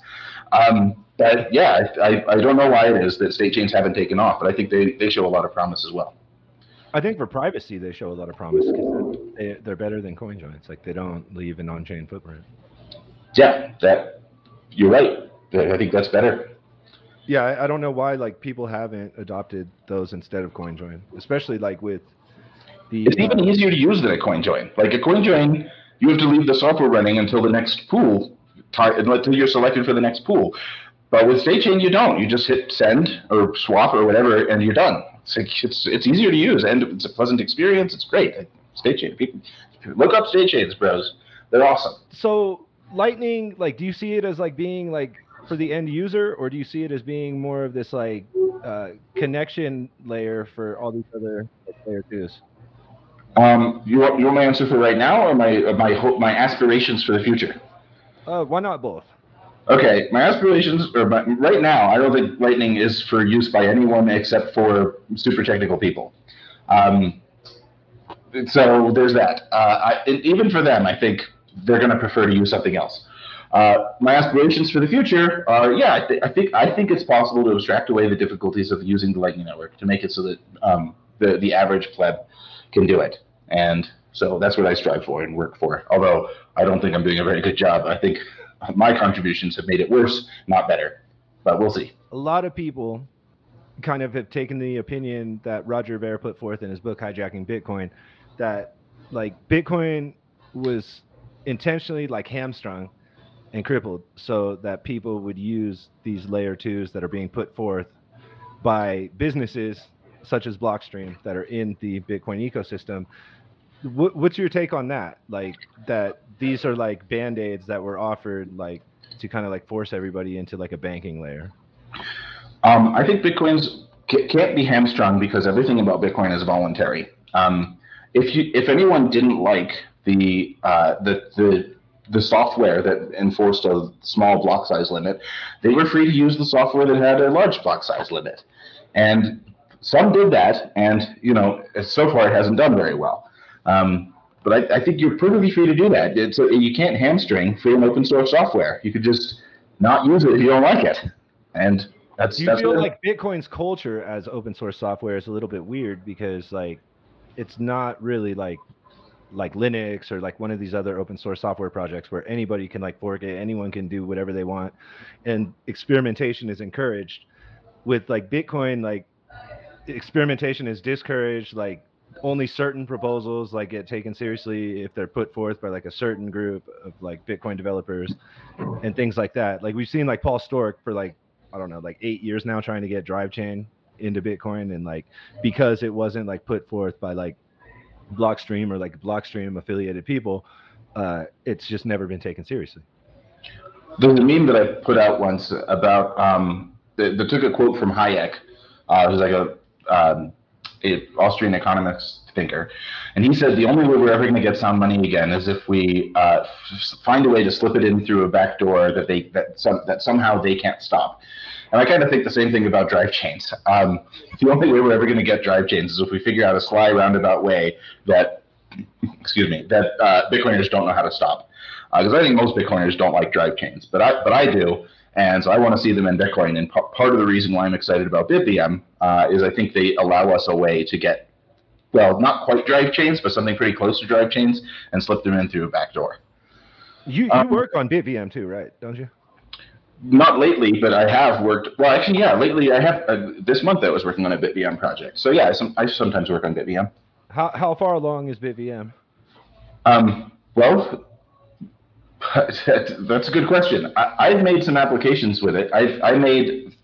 But yeah, I don't know why it is that state chains haven't taken off, but I think they show a lot of promise as well. I think for privacy, they show a lot of promise because they're better than coin joins. Like they don't leave an on-chain footprint. Yeah, you're right. I think that's better. Yeah, I don't know why like people haven't adopted those instead of CoinJoin, especially like with It's the even easier to use than a CoinJoin. Like a CoinJoin, you have to leave the software running until the next pool, until you're selected for the next pool. But with StateChain, you don't. You just hit send or swap or whatever, and you're done. It's easier to use, and it's a pleasant experience. It's great. StateChain. People, look up StateChains, bros. They're awesome. So Lightning, like, do you see it as like being like for the end user, or do you see it as being more of this like connection layer for all these other like, layer twos? You want my answer for right now, or my aspirations for the future? Why not both? Okay, my aspirations, right now, I don't think Lightning is for use by anyone except for super technical people. Um, so there's that. Even for them, I think they're going to prefer to use something else. My aspirations for the future are, yeah, I think it's possible to abstract away the difficulties of using the Lightning Network to make it so that the average pleb can do it. And so that's what I strive for and work for. Although I don't think I'm doing a very good job. I think my contributions have made it worse, not better. But we'll see. A lot of people kind of have taken the opinion that Roger Ver put forth in his book Hijacking Bitcoin, that like Bitcoin was intentionally like hamstrung and crippled so that people would use these layer twos that are being put forth by businesses such as Blockstream that are in the Bitcoin ecosystem. What's your take on that? Like that these are like band-aids that were offered like to kind of like force everybody into like a banking layer. I think Bitcoin's can't be hamstrung because everything about Bitcoin is voluntary. If anyone didn't like the software that enforced a small block size limit, they were free to use the software that had a large block size limit. And some did that, and so far it hasn't done very well. But I think you're perfectly free to do that. You can't hamstring free and open source software. You could just not use it if you don't like it. And do you feel like Bitcoin's culture as open source software is a little bit weird because like it's not really like Linux or like one of these other open source software projects where anybody can like fork it, anyone can do whatever they want, and experimentation is encouraged. With like Bitcoin, like experimentation is discouraged. Like only certain proposals like get taken seriously if they're put forth by like a certain group of like Bitcoin developers and things like that. Like we've seen like Paul Stork for like, I don't know, like 8 years now trying to get DriveChain into Bitcoin, and like because it wasn't like put forth by like Blockstream or like Blockstream affiliated people, it's just never been taken seriously. There's a meme that I put out once about that took a quote from Hayek, who's like a Austrian economist thinker, and he said the only way we're ever going to get sound money again is if we find a way to slip it in through a back door that somehow they can't stop. And I kind of think the same thing about drive chains. The only way we're ever going to get drive chains is if we figure out a sly roundabout way that Bitcoiners don't know how to stop. Because I think most Bitcoiners don't like drive chains, but I do. And so I want to see them in Bitcoin. And part of the reason why I'm excited about BitVM is I think they allow us a way to get, well, not quite drive chains, but something pretty close to drive chains and slip them in through a back door. You work on BitVM too, right? Don't you? Not lately, but I have worked. Well, actually, yeah, lately I have. This month I was working on a BitVM project. So yeah, I sometimes work on BitVM. How far along is BitVM? Well, that's a good question. I've made some applications with it. I made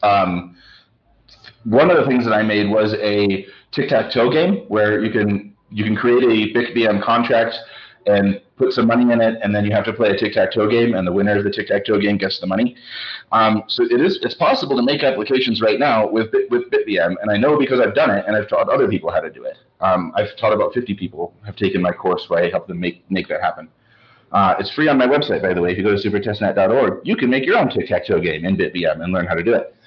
one of the things that I made was a tic-tac-toe game where you can create a BitVM contract and put some money in it, and then you have to play a tic-tac-toe game, and the winner of the tic-tac-toe game gets the money. So it's possible to make applications right now with BitVM, and I know because I've done it, and I've taught other people how to do it. I've taught about 50 people have taken my course where I help them make that happen. It's free on my website, by the way. If you go to supertestnet.org, you can make your own tic-tac-toe game in BitVM and learn how to do it.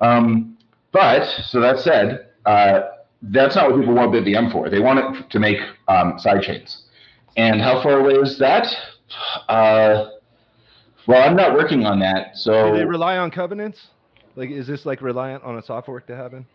But, so that said, that's not what people want BitVM for. They want it to make sidechains. And how far away is that? Well, I'm not working on that. So do they rely on covenants? Like, is this like reliant on a soft fork to happen?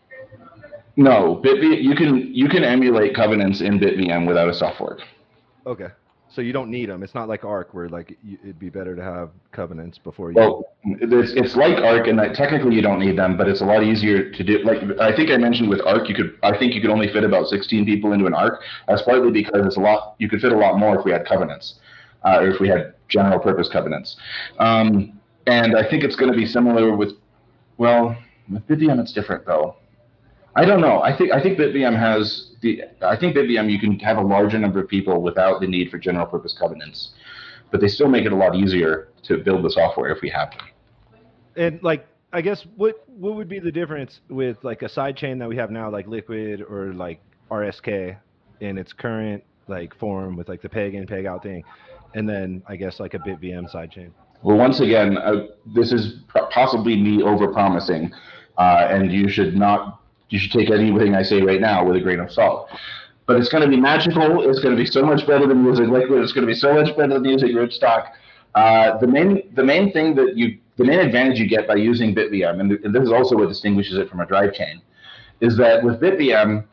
No, you can emulate covenants in BitVM without a soft fork. Okay. So you don't need them. It's not like Arc where like it'd be better to have covenants before you. Well, it's like Arc in that technically you don't need them, but it's a lot easier to do. Like I think I mentioned with Arc, I think you could only fit about 16 people into an Arc. That's partly because it's a lot. You could fit a lot more if we had covenants, or if we had general purpose covenants. And I think it's going to be similar with BitVM it's different though. I don't know. I think BitVM you can have a larger number of people without the need for general purpose covenants, but they still make it a lot easier to build the software if we have them. And like, I guess what would be the difference with like a sidechain that we have now, like Liquid or like RSK in its current like form with like the peg in, peg out thing, and then I guess like a BitVM sidechain? Well, once again, this is possibly me over-promising, and you should take anything I say right now with a grain of salt. But it's going to be magical. It's going to be so much better than using Liquid. It's going to be so much better than using Rootstock. The main advantage you get by using BitVM, and this is also what distinguishes it from a drive chain, is that with BitVM,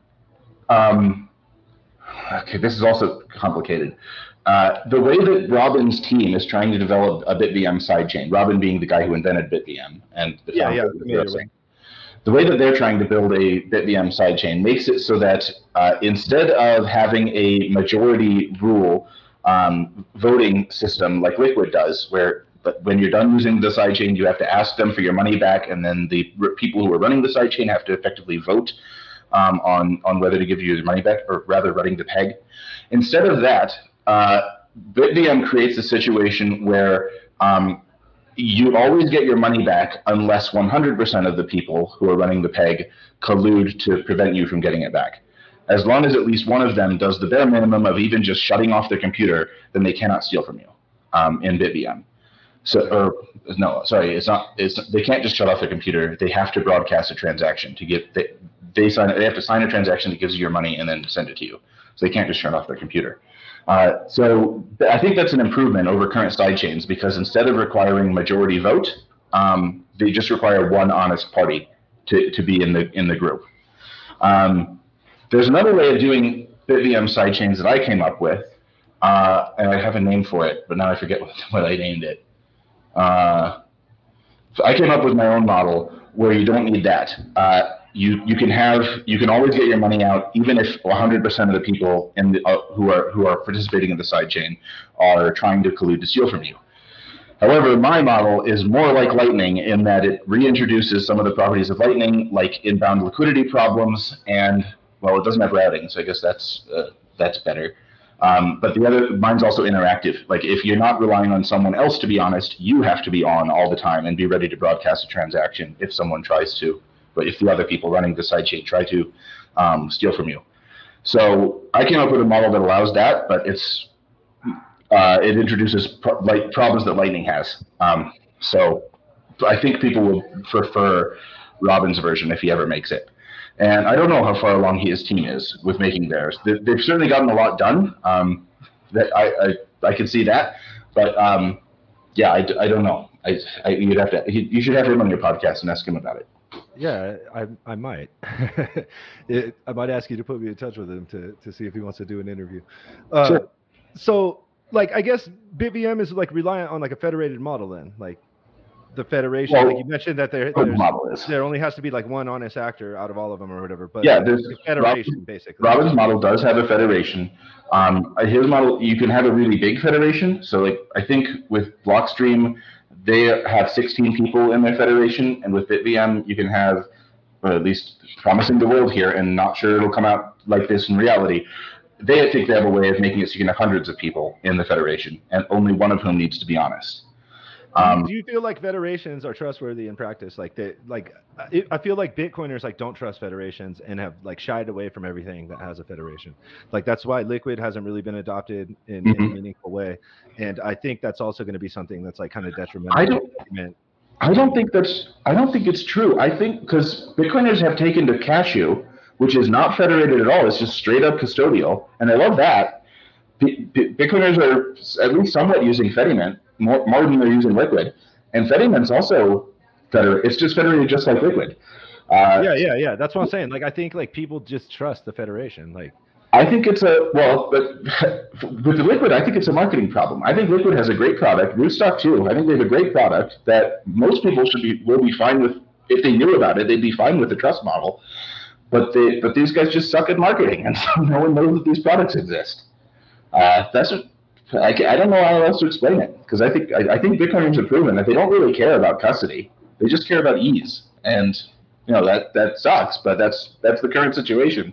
this is also complicated. The way that Robin's team is trying to develop a BitVM sidechain, Robin being the guy who invented BitVM and the founder of the way that they're trying to build a BitVM sidechain makes it so that instead of having a majority rule voting system like Liquid does, but when you're done using the sidechain, you have to ask them for your money back, and then the people who are running the sidechain have to effectively vote on whether to give you your money back, or rather running the peg. Instead of that, BitVM creates a situation where you always get your money back unless 100% of the people who are running the peg collude to prevent you from getting it back. As long as at least one of them does the bare minimum of even just shutting off their computer, then they cannot steal from you in BitVM. They can't just shut off their computer. They have to broadcast a transaction to get. They have to sign a transaction that gives you your money and then send it to you. So they can't just shut off their computer. So I think that's an improvement over current sidechains, because instead of requiring majority vote, they just require one honest party to be in the group. There's another way of doing BitVM sidechains that I came up with, and I have a name for it, but now I forget what I named it. So I came up with my own model where you don't need that. You can always get your money out, even if 100% of the people who are participating in the sidechain are trying to collude to steal from you. However, my model is more like Lightning in that it reintroduces some of the properties of Lightning, like inbound liquidity problems, and it doesn't have routing, so I guess that's better. But mine's also interactive. Like if you're not relying on someone else to be honest, you have to be on all the time and be ready to broadcast a transaction if someone tries to. But if the other people running the sidechain try to steal from you. So I came up with a model that allows that, but it introduces problems that Lightning has. So I think people will prefer Robin's version if he ever makes it. And I don't know how far along his team is with making theirs. They've certainly gotten a lot done. That I can see that, but I don't know. You should have him on your podcast and ask him about it. Yeah, I might. I might ask you to put me in touch with him to see if he wants to do an interview. Sure. So, like, I guess BitVM is like reliant on like a federated model then, like the federation. Like you mentioned that there only has to be like one honest actor out of all of them or whatever. But yeah, there's a federation basically. Robin's model does have a federation. His model, you can have a really big federation. So like I think with Blockstream, they have 16 people in their federation, and with BitVM, you can have, or at least promising the world here, and not sure it'll come out like this in reality. They think they have a way of making it so you can have hundreds of people in the federation, and only one of whom needs to be honest. Do you feel like federations are trustworthy in practice? I feel like Bitcoiners like don't trust federations and have like shied away from everything that has a federation. Like that's why Liquid hasn't really been adopted in any meaningful way, and I think that's also going to be something that's like kind of detrimental. I don't think it's true. I think because Bitcoiners have taken to Cashew, which is not federated at all. It's just straight up custodial, and I love that. Bitcoiners are at least somewhat using Fedimint. More than they're using Liquid, and Fedimint's also federated. It's just federated just like Liquid. Yeah. That's what I'm saying. Like I think like people just trust the federation. Like I think it's but with the Liquid, I think it's a marketing problem. I think Liquid has a great product. Rootstock too. I think they have a great product that most people will be fine with. If they knew about it, they'd be fine with the trust model. But these guys just suck at marketing, and so no one knows that these products exist. That's what I don't know how else to explain it, because I think Bitcoiners have proven that they don't really care about custody. They just care about ease, and that sucks. But that's the current situation.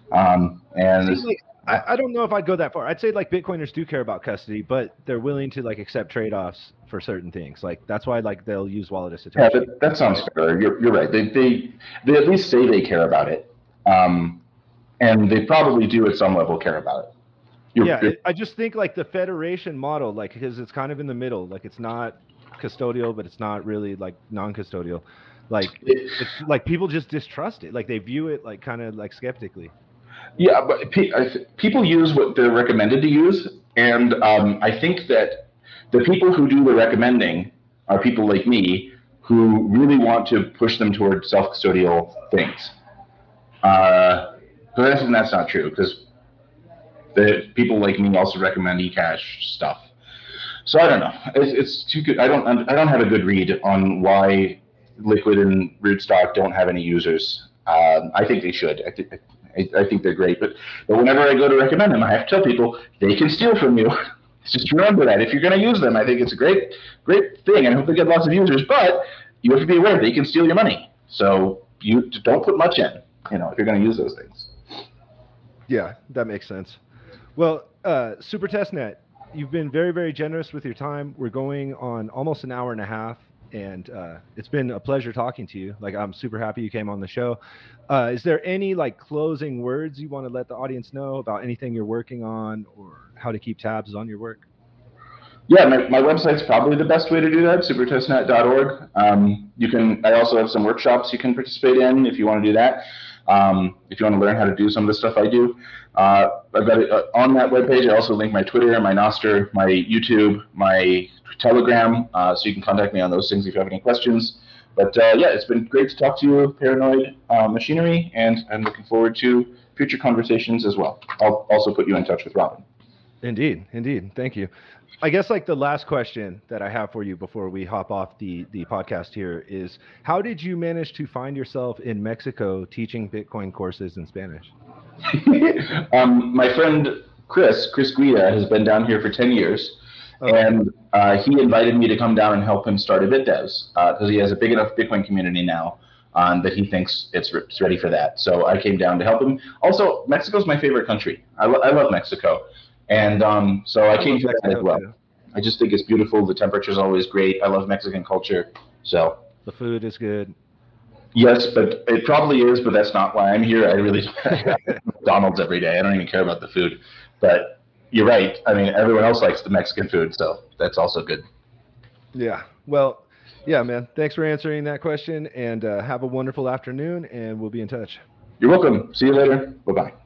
And like, I don't know if I'd go that far. I'd say like Bitcoiners do care about custody, but they're willing to like accept trade-offs for certain things. Like that's why like they'll use wallet as yeah, Satoshi. that sounds fair. You're right. They at least say they care about it, and they probably do at some level care about it. I just think like the federation model, like because it's kind of in the middle, like it's not custodial, but it's not really like non-custodial. Like it's like people just distrust it. Like they view it like kind of like skeptically. Yeah, but people use what they're recommended to use, and I think that the people who do the recommending are people like me who really want to push them toward self-custodial things. But that's not true, because the people like me also recommend eCash stuff. So I don't know. It's too good. I don't have a good read on why Liquid and Rootstock don't have any users. I think they should. I think they're great, but whenever I go to recommend them, I have to tell people they can steal from you. Just remember that if you're going to use them, I think it's a great thing, and I hope they get lots of users. But you have to be aware they can steal your money, so you don't put much in. If you're going to use those things. Yeah, that makes sense. Well, Super Testnet, you've been very, very generous with your time. We're going on almost an hour and a half, and it's been a pleasure talking to you. Like, I'm super happy you came on the show. Is there any like closing words you want to let the audience know about anything you're working on, or how to keep tabs on your work? Yeah, my website's probably the best way to do that, supertestnet.org. I also have some workshops you can participate in if you want to do that. If you want to learn how to do some of the stuff I do. I've got it on that webpage. I also link my Twitter, my Nostr, my YouTube, my Telegram, so you can contact me on those things if you have any questions. But yeah, it's been great to talk to you, Paranoid Machinery, and I'm looking forward to future conversations as well. I'll also put you in touch with Robin. Indeed. Thank you. I guess like the last question that I have for you before we hop off the podcast here is, how did you manage to find yourself in Mexico teaching Bitcoin courses in Spanish? My friend Chris Guida has been down here for 10 years. Okay. And he invited me to come down and help him start a BitDevs, because he has a big enough Bitcoin community now that he thinks it's ready for that. So I came down to help him. Also, Mexico's my favorite country. I love Mexico. And so I came to that as well. Too. I just think it's beautiful. The temperature's always great. I love Mexican culture. So the food is good. Yes, but it probably is, but that's not why I'm here. I really McDonald's every day. I don't even care about the food. But you're right. I mean, everyone else likes the Mexican food, so that's also good. Yeah. Well, yeah, man. Thanks for answering that question, and have a wonderful afternoon, and we'll be in touch. You're welcome. See you later. Bye-bye.